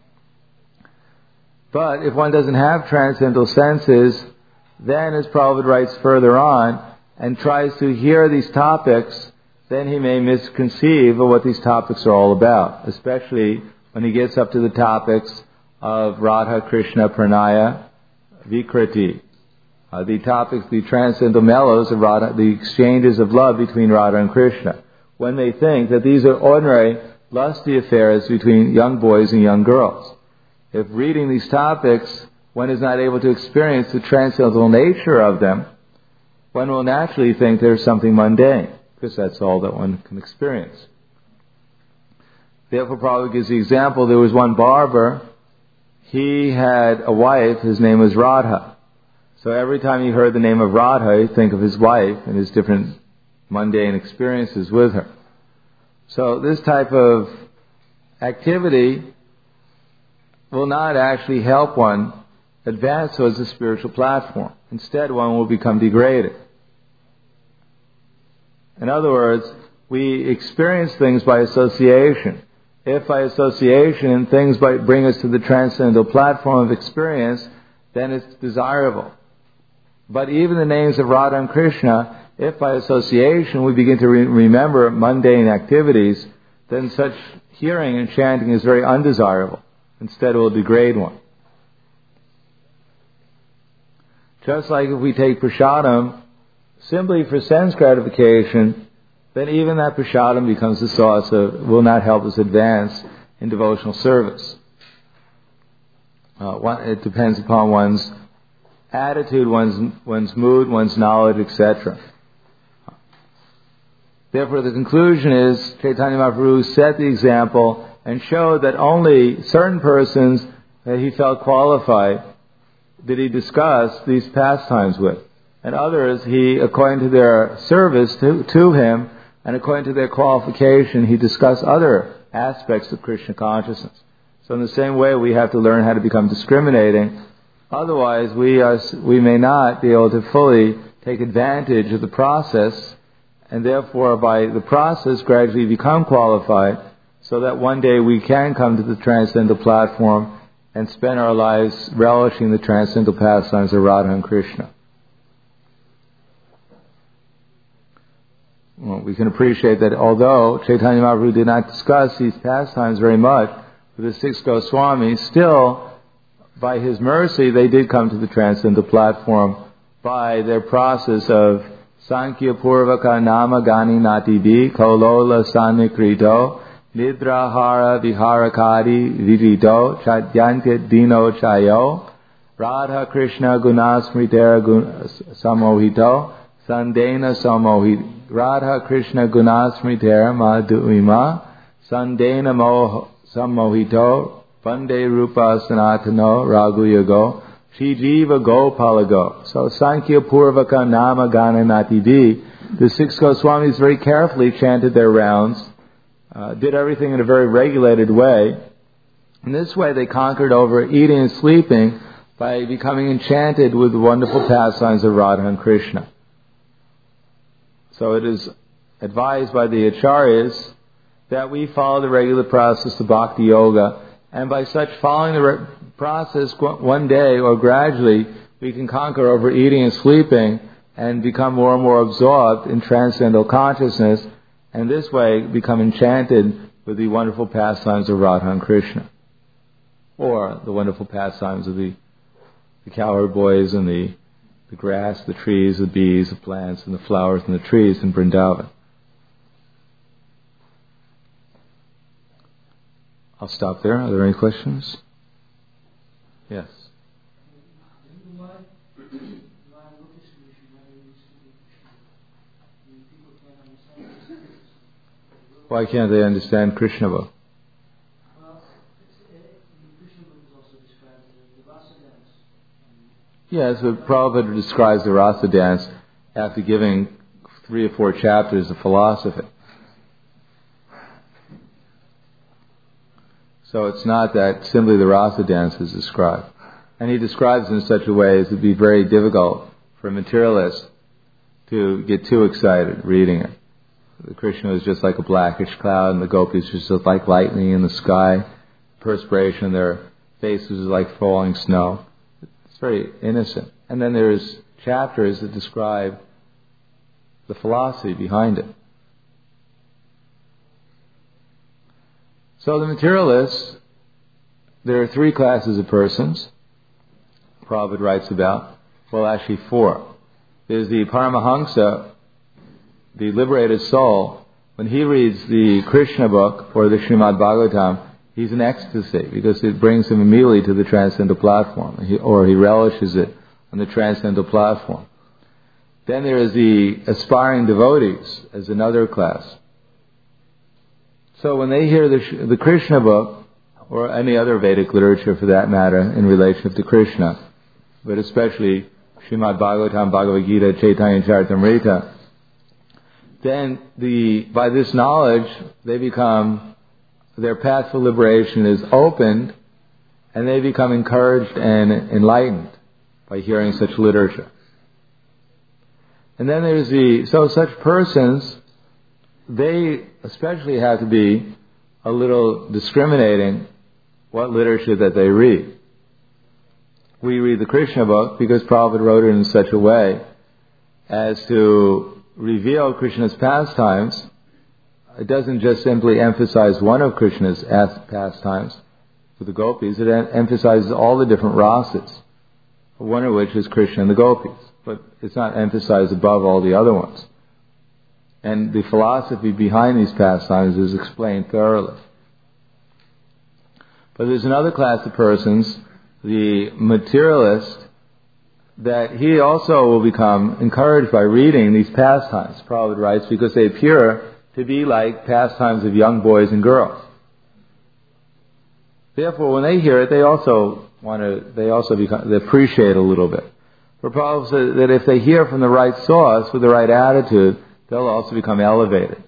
Speaker 1: But if one doesn't have transcendental senses, then, as Prabhupada writes further on, and tries to hear these topics, then he may misconceive of what these topics are all about, especially when he gets up to the topics of Radha Krishna Pranaya Vikriti, uh, the topics, the transcendental mellows of Radha, the exchanges of love between Radha and Krishna. When they think that these are ordinary lusty affairs between young boys and young girls. If reading these topics, one is not able to experience the transcendental nature of them, one will naturally think there's something mundane, because that's all that one can experience. Therefore, Prabhupada gives the example, there was one barber, he had a wife, his name was Radha. So every time he heard the name of Radha, he'd think of his wife and his different mundane experiences with her. So this type of activity will not actually help one advance towards the spiritual platform. Instead, one will become degraded. In other words, we experience things by association. If by association things bring us to the transcendental platform of experience, then it's desirable. But even the names of Radha and Krishna, if by association we begin to re- remember mundane activities, then such hearing and chanting is very undesirable. Instead, it will degrade one. Just like if we take prasadam simply for sense gratification, then even that prasadam becomes a source of, will not help us advance in devotional service. Uh, one, it depends upon one's attitude, one's, one's mood, one's knowledge, et cetera. Therefore, the conclusion is Chaitanya Mahaprabhu set the example and showed that only certain persons that he felt qualified did he discuss these pastimes with. And others, he, according to their service to, to him, and according to their qualification, he discussed other aspects of Krishna consciousness. So in the same way, we have to learn how to become discriminating. Otherwise, we are, we may not be able to fully take advantage of the process, and therefore, by the process, gradually become qualified, so that one day we can come to the transcendental platform and spend our lives relishing the transcendental pastimes of Radha and Krishna. Well, we can appreciate that although Chaitanya Mahaprabhu did not discuss these pastimes very much with the six Goswamis, still, by his mercy, they did come to the transcendental platform by their process of Sankhya Purvaka Nama Gani Natidi Kolola Sanikrito Nidrahara Viharakadi Vivido Chadyantya Dino Chayo Radha Krishna Gunasmritera Samohito Sandena Samohito Radha Krishna Gunasmritera Madhuima Sandena Moh Samohito Vande Rupa Sanatano Raguyago Shri Jiva Gopalago. So Sankhya Purvaka Nama Gana Natidi The six Goswamis very carefully chanted their rounds, uh, did everything in a very regulated way. In this way they conquered over eating and sleeping by becoming enchanted with the wonderful pastimes of Radha and Krishna. So it is advised by the Acharyas that we follow the regular process of Bhakti Yoga, and by such following the re- process one day or gradually, we can conquer over eating and sleeping and become more and more absorbed in transcendental consciousness, and this way become enchanted with the wonderful pastimes of Radha and Krishna, or the wonderful pastimes of the, the cowherd boys and the, the grass, the trees, the bees, the plants, and the flowers and the trees in Vrindavan. I'll stop there. Are there any questions? Yes. Why can't they understand Krishna book?
Speaker 2: Well, the Krishna book is also described as the rasa dance.
Speaker 1: Yes, but Prabhupada describes the rasa dance after giving three or four chapters of philosophy. So it's not that simply the rasa dance is described. And he describes it in such a way as to be very difficult for a materialist to get too excited reading it. The Krishna is just like a blackish cloud, and the gopis are just like lightning in the sky. Perspiration, their faces is like falling snow. It's very innocent. And then there's chapters that describe the philosophy behind it. So the materialists, there are three classes of persons Prabhupada writes about. Well, actually four. There's the Paramahamsa, the liberated soul. When he reads the Krishna book or the Srimad Bhagavatam, he's in ecstasy because it brings him immediately to the transcendental platform, he, or he relishes it on the transcendental platform. Then there is the aspiring devotees as another class. So when they hear the, the Krishna book, or any other Vedic literature for that matter in relation to Krishna, but especially Srimad Bhagavatam, Bhagavad Gita, Chaitanya Charitamrita, then the by this knowledge they become, their path for liberation is opened, and they become encouraged and enlightened by hearing such literature. And then there's the, so such persons, they especially have to be a little discriminating what literature that they read. We read the Krishna book because Prabhupada wrote it in such a way as to reveal Krishna's pastimes. It doesn't just simply emphasize one of Krishna's pastimes with the gopis, it emphasizes all the different rasas, one of which is Krishna and the gopis, but it's not emphasized above all the other ones. And the philosophy behind these pastimes is explained thoroughly. But there's another class of persons, the materialist, that he also will become encouraged by reading these pastimes, Prabhupada writes, because they appear to be like pastimes of young boys and girls. Therefore, when they hear it, they also want to, they also become, they appreciate a little bit. For Prabhupada says that if they hear from the right source with the right attitude, they'll also become elevated.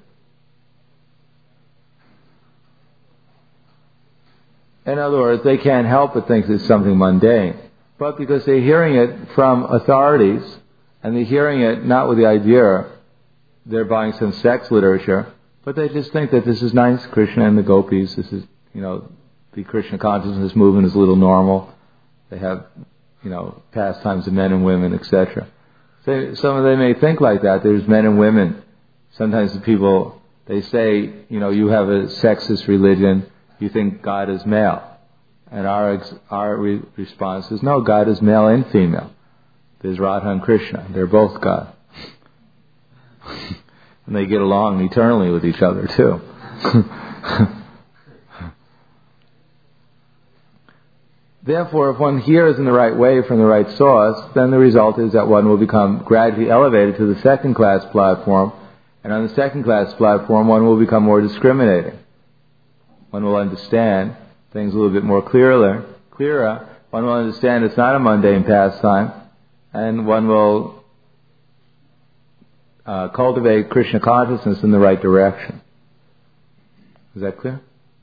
Speaker 1: In other words, they can't help but think it's something mundane. But because they're hearing it from authorities, and they're hearing it not with the idea they're buying some sex literature, but they just think that this is nice, Krishna and the gopis, this is, you know, the Krishna consciousness movement is a little normal. They have, you know, pastimes of men and women, et cetera. So some of them may think like that. There's men and women. Sometimes the people, they say, you know, you have a sexist religion, you think God is male. And our ex- our re- response is, no, God is male and female. There's Radha and Krishna. They're both God. And they get along eternally with each other, too. Therefore, if one hears in the right way from the right source, then the result is that one will become gradually elevated to the second class platform. And on the second class platform, one will become more discriminating. One will understand things a little bit more clearer. Clearer. One will understand it's not a mundane pastime, and one will uh, cultivate Krishna consciousness in the right direction. Is that clear?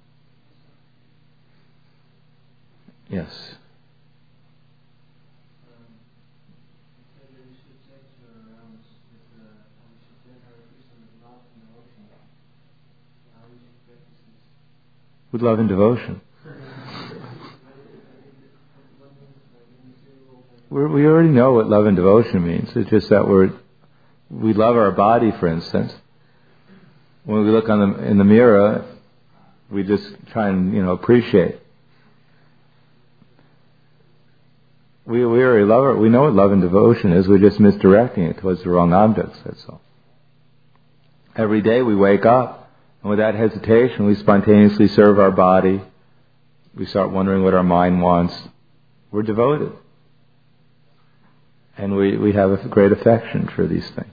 Speaker 1: Yes. With love and devotion. We're, we already know what love and devotion means. It's just that we're we love our body, for instance. When we look on the, in the mirror, we just try and you know appreciate. We we already love it. We know what love and devotion is. We're just misdirecting it towards the wrong objects. That's all. Every day we wake up. And without hesitation, we spontaneously serve our body. We start wondering what our mind wants. We're devoted. And we, we have a great affection for these things.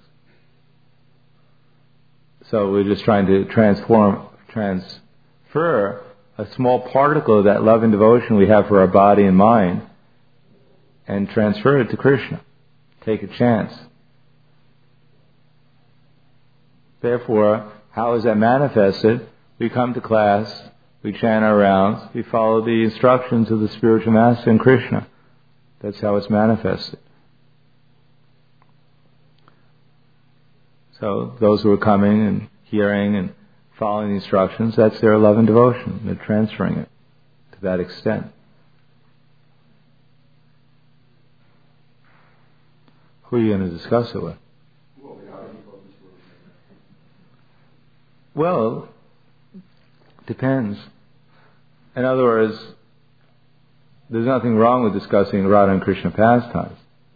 Speaker 1: So we're just trying to transform, transfer a small particle of that love and devotion we have for our body and mind and transfer it to Krishna. Take a chance. Therefore, how is that manifested? We come to class, we chant our rounds, we follow the instructions of the spiritual master and Krishna. That's how it's manifested. So those who are coming and hearing and following the instructions, that's their love and devotion. They're transferring it to that extent. Who are you going to discuss it with? Well, depends. In other words, there's nothing wrong with discussing Radha and Krishna pastimes.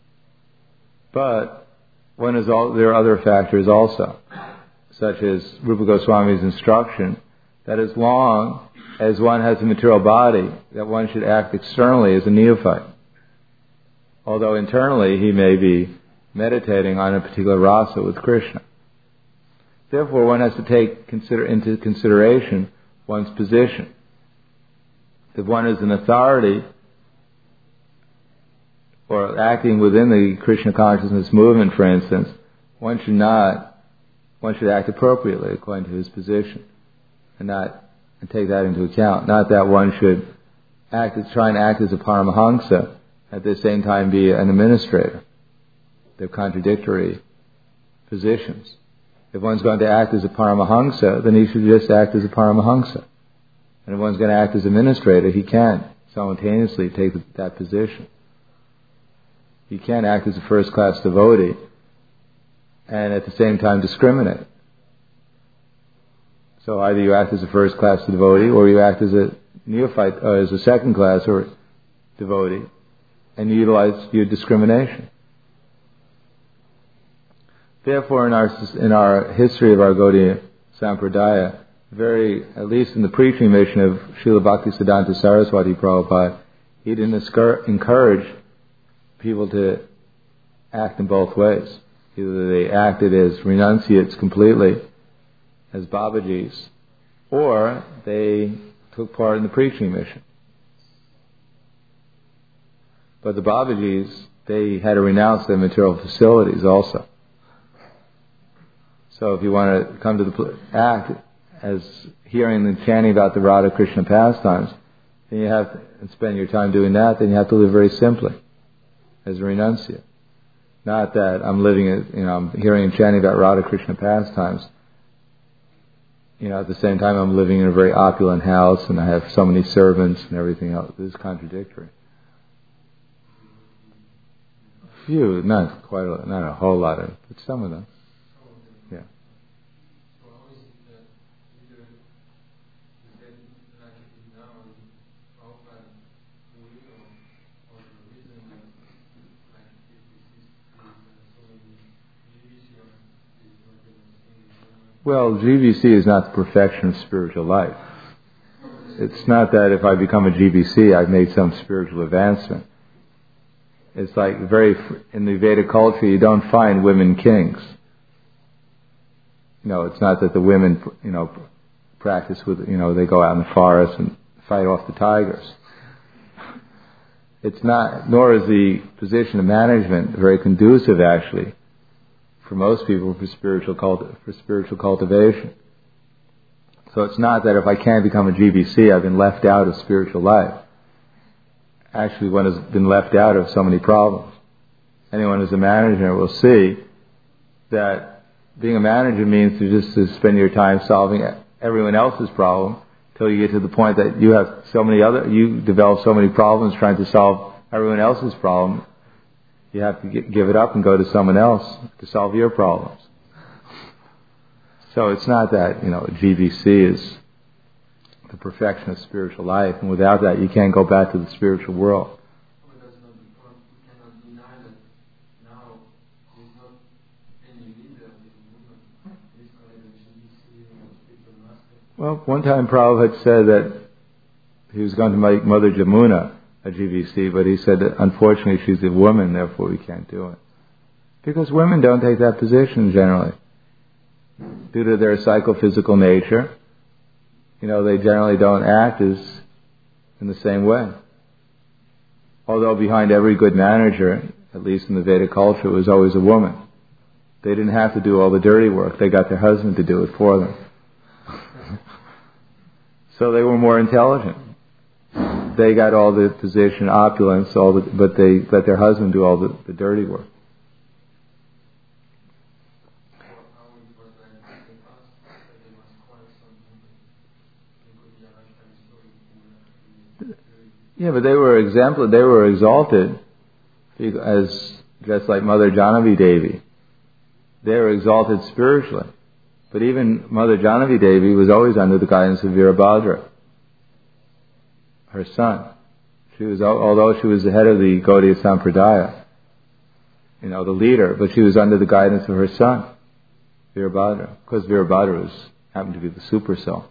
Speaker 1: But one is all, there are other factors also, such as Rupa Goswami's instruction that as long as one has a material body, that one should act externally as a neophyte. Although internally he may be meditating on a particular rasa with Krishna. Therefore, one has to take consider, into consideration one's position. If one is an authority or acting within the Krishna consciousness movement, for instance, one should not, one should act appropriately according to his position, and not and take that into account. Not that one should act as try and act as a Paramahamsa at the same time be an administrator. They're contradictory positions. If one's going to act as a Paramahamsa, then he should just act as a Paramahamsa. And if one's going to act as administrator, he can't simultaneously take that position. He can't act as a first-class devotee and at the same time discriminate. So either you act as a first-class devotee or you act as a neophyte, or as a second-class or devotee, and you utilize your discrimination. Therefore, in our in our history of our Gaudiya Sampradaya, very at least in the preaching mission of Srila Bhaktisiddhanta Saraswati Prabhupada, he didn't encourage people to act in both ways. Either they acted as renunciates completely, as Babajis, or they took part in the preaching mission. But the Babajis, they had to renounce their material facilities also. So if you want to come to the act as hearing and chanting about the Radha Krishna pastimes, then you have to spend your time doing that, then you have to live very simply as a renunciate. Not that I'm living, you know, I'm hearing and chanting about Radha Krishna pastimes. You know, at the same time I'm living in a very opulent house and I have so many servants and everything else. This is contradictory. Few, not quite a, not a whole lot of, but some of them. Yeah. Well, G B C is not the perfection of spiritual life. It's not that if I become a G B C, I've made some spiritual advancement. It's like very, in the Vedic culture, you don't find women kings. You know, it's not that the women, you know, practice with, you know, they go out in the forest and fight off the tigers. It's not, nor is the position of management very conducive actually for most people for spiritual cult- for spiritual cultivation. So it's not that if I can't become a G B C, I've been left out of spiritual life. Actually, one has been left out of so many problems. Anyone who's a manager will see that being a manager means to just to spend your time solving everyone else's problem till you get to the point that you have so many other, you develop so many problems trying to solve everyone else's problem. You have to get, give it up and go to someone else to solve your problems. So it's not that, you know, G B C is the perfection of spiritual life, and without that you can't go back to the spiritual world. Well, one time Prabhupada had said that he was going to make Mother Jamuna a G B C, but he said that unfortunately she's a woman, therefore we can't do it. Because women don't take that position generally. Due to their psychophysical nature, you know, they generally don't act as in the same way. Although behind every good manager, at least in the Vedic culture, was always a woman. They didn't have to do all the dirty work. They got their husband to do it for them. So they were more intelligent. They got all the position, opulence, all the, but they let their husband do all the, the dirty work. Yeah, but they were exemplary. They were exalted, as just like Mother Jahnavi Devi. They were exalted spiritually. But even Mother Jahnavi Devi was always under the guidance of Virabhadra, her son. She was, although she was the head of the Gaudiya Sampradaya, you know, the leader, but she was under the guidance of her son, Virabhadra, because Virabhadra was happened to be the super soul.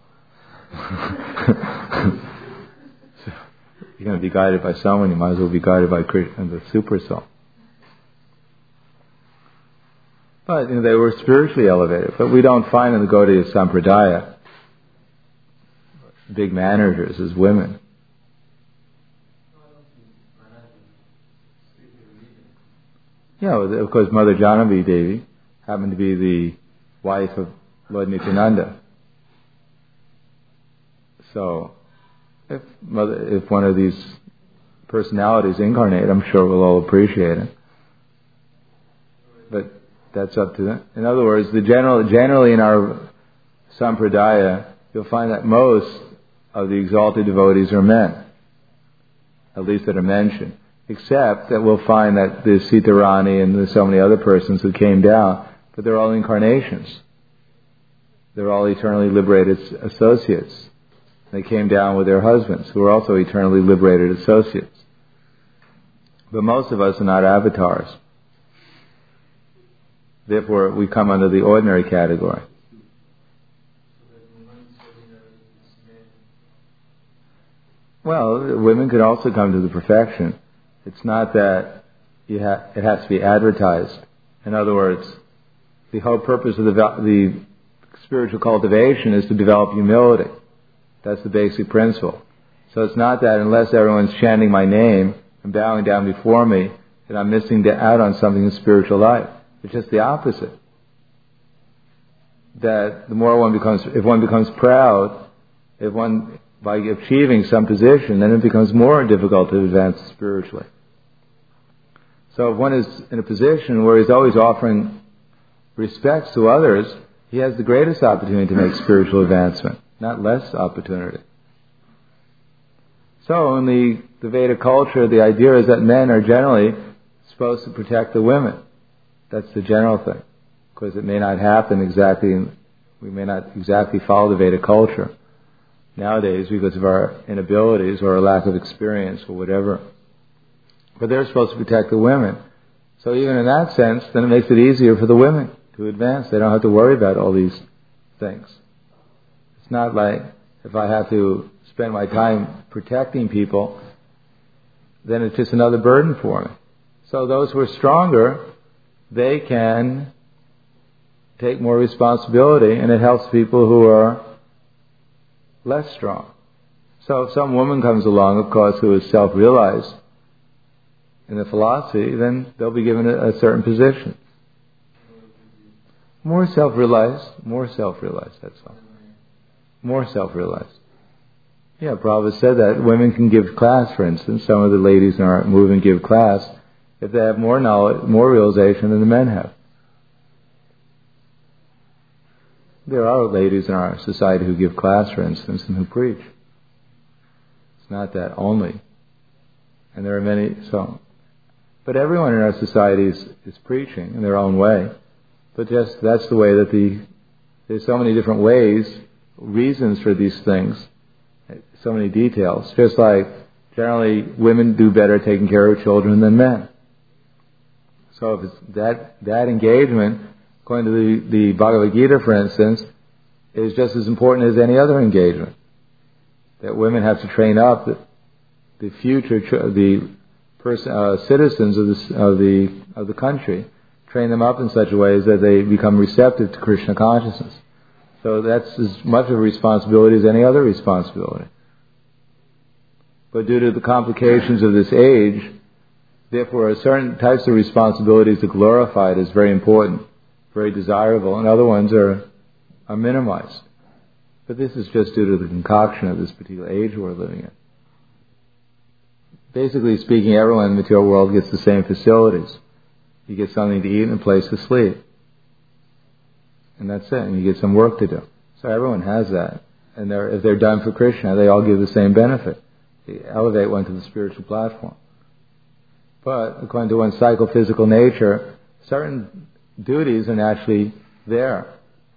Speaker 1: So, you're going to be guided by someone, you might as well be guided by Krishna, the super soul. But you know, they were spiritually elevated. But we don't find in the Gaudiya Sampradaya big managers as women. Yeah, of course, Mother Jahnavi Devi happened to be the wife of Lord Nityananda. So, if mother, if one of these personalities incarnate, I'm sure we'll all appreciate it. But that's up to them. In other words, the general, generally in our sampradaya, you'll find that most of the exalted devotees are men, at least that are mentioned. Except that we'll find that there's Sita Rani and there's so many other persons who came down, but they're all incarnations. They're all eternally liberated associates. They came down with their husbands, who are also eternally liberated associates. But most of us are not avatars. Therefore, we come under the ordinary category. Well, women could also come to the perfection. It's not that you ha- it has to be advertised. In other words, the whole purpose of the, the spiritual cultivation is to develop humility. That's the basic principle. So it's not that unless everyone's chanting my name and bowing down before me, that I'm missing out on something in spiritual life. It's just the opposite. That the more one becomes, if one becomes proud, if one, by achieving some position, then it becomes more difficult to advance spiritually. So if one is in a position where he's always offering respects to others, he has the greatest opportunity to make spiritual advancement, not less opportunity. So in the, the Vedic culture, the idea is that men are generally supposed to protect the women. That's the general thing. Because it may not happen exactly, we may not exactly follow the Vedic culture nowadays because of our inabilities or our lack of experience or whatever. But they're supposed to protect the women. So even in that sense, then it makes it easier for the women to advance. They don't have to worry about all these things. It's not like if I have to spend my time protecting people, then it's just another burden for me. So those who are stronger, they can take more responsibility, and it helps people who are less strong. So if some woman comes along, of course, who is self-realized in the philosophy, then they'll be given a, a certain position. More self-realized, more self-realized, that's all. More self-realized. Yeah, Prabhupada said that women can give class, for instance. Some of the ladies in our movement give class if they have more knowledge, more realization than the men have. There are ladies in our society who give class, for instance, and who preach. It's not that only. And there are many, so. But everyone in our society is, is preaching in their own way. But just, that's the way that the, there's so many different ways, reasons for these things, so many details. Just like, generally, women do better taking care of children than men. So if it's that, that engagement, according to the, the Bhagavad Gita, for instance, is just as important as any other engagement. That women have to train up the, the future, the person, uh, citizens of the, of the of the country, train them up in such a way that they become receptive to Krishna consciousness. So that's as much of a responsibility as any other responsibility. But due to the complications of this age, therefore, certain types of responsibilities are glorified as very important, very desirable, and other ones are, are minimized. But this is just due to the concoction of this particular age we're living in. Basically speaking, everyone in the material world gets the same facilities. You get something to eat and a place to sleep. And that's it. And you get some work to do. So everyone has that. And they're, if they're done for Krishna, they all give the same benefit. They elevate one to the spiritual platform. But according to one's psychophysical nature, certain duties are naturally there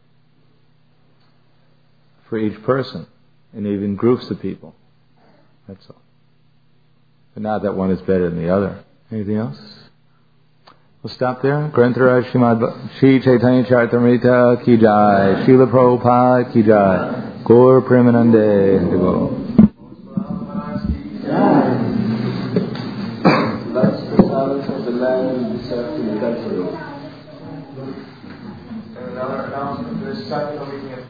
Speaker 1: for each person, and even groups of people. That's all. But not that one is better than the other. Anything else? We'll stop there. Granthara Srimad Shri Chaitanya Charitamrita Ki Jai, Srila Prabhupada Ki Jai, Gaur Premanande Go. And another announcement, there's Saturday meeting at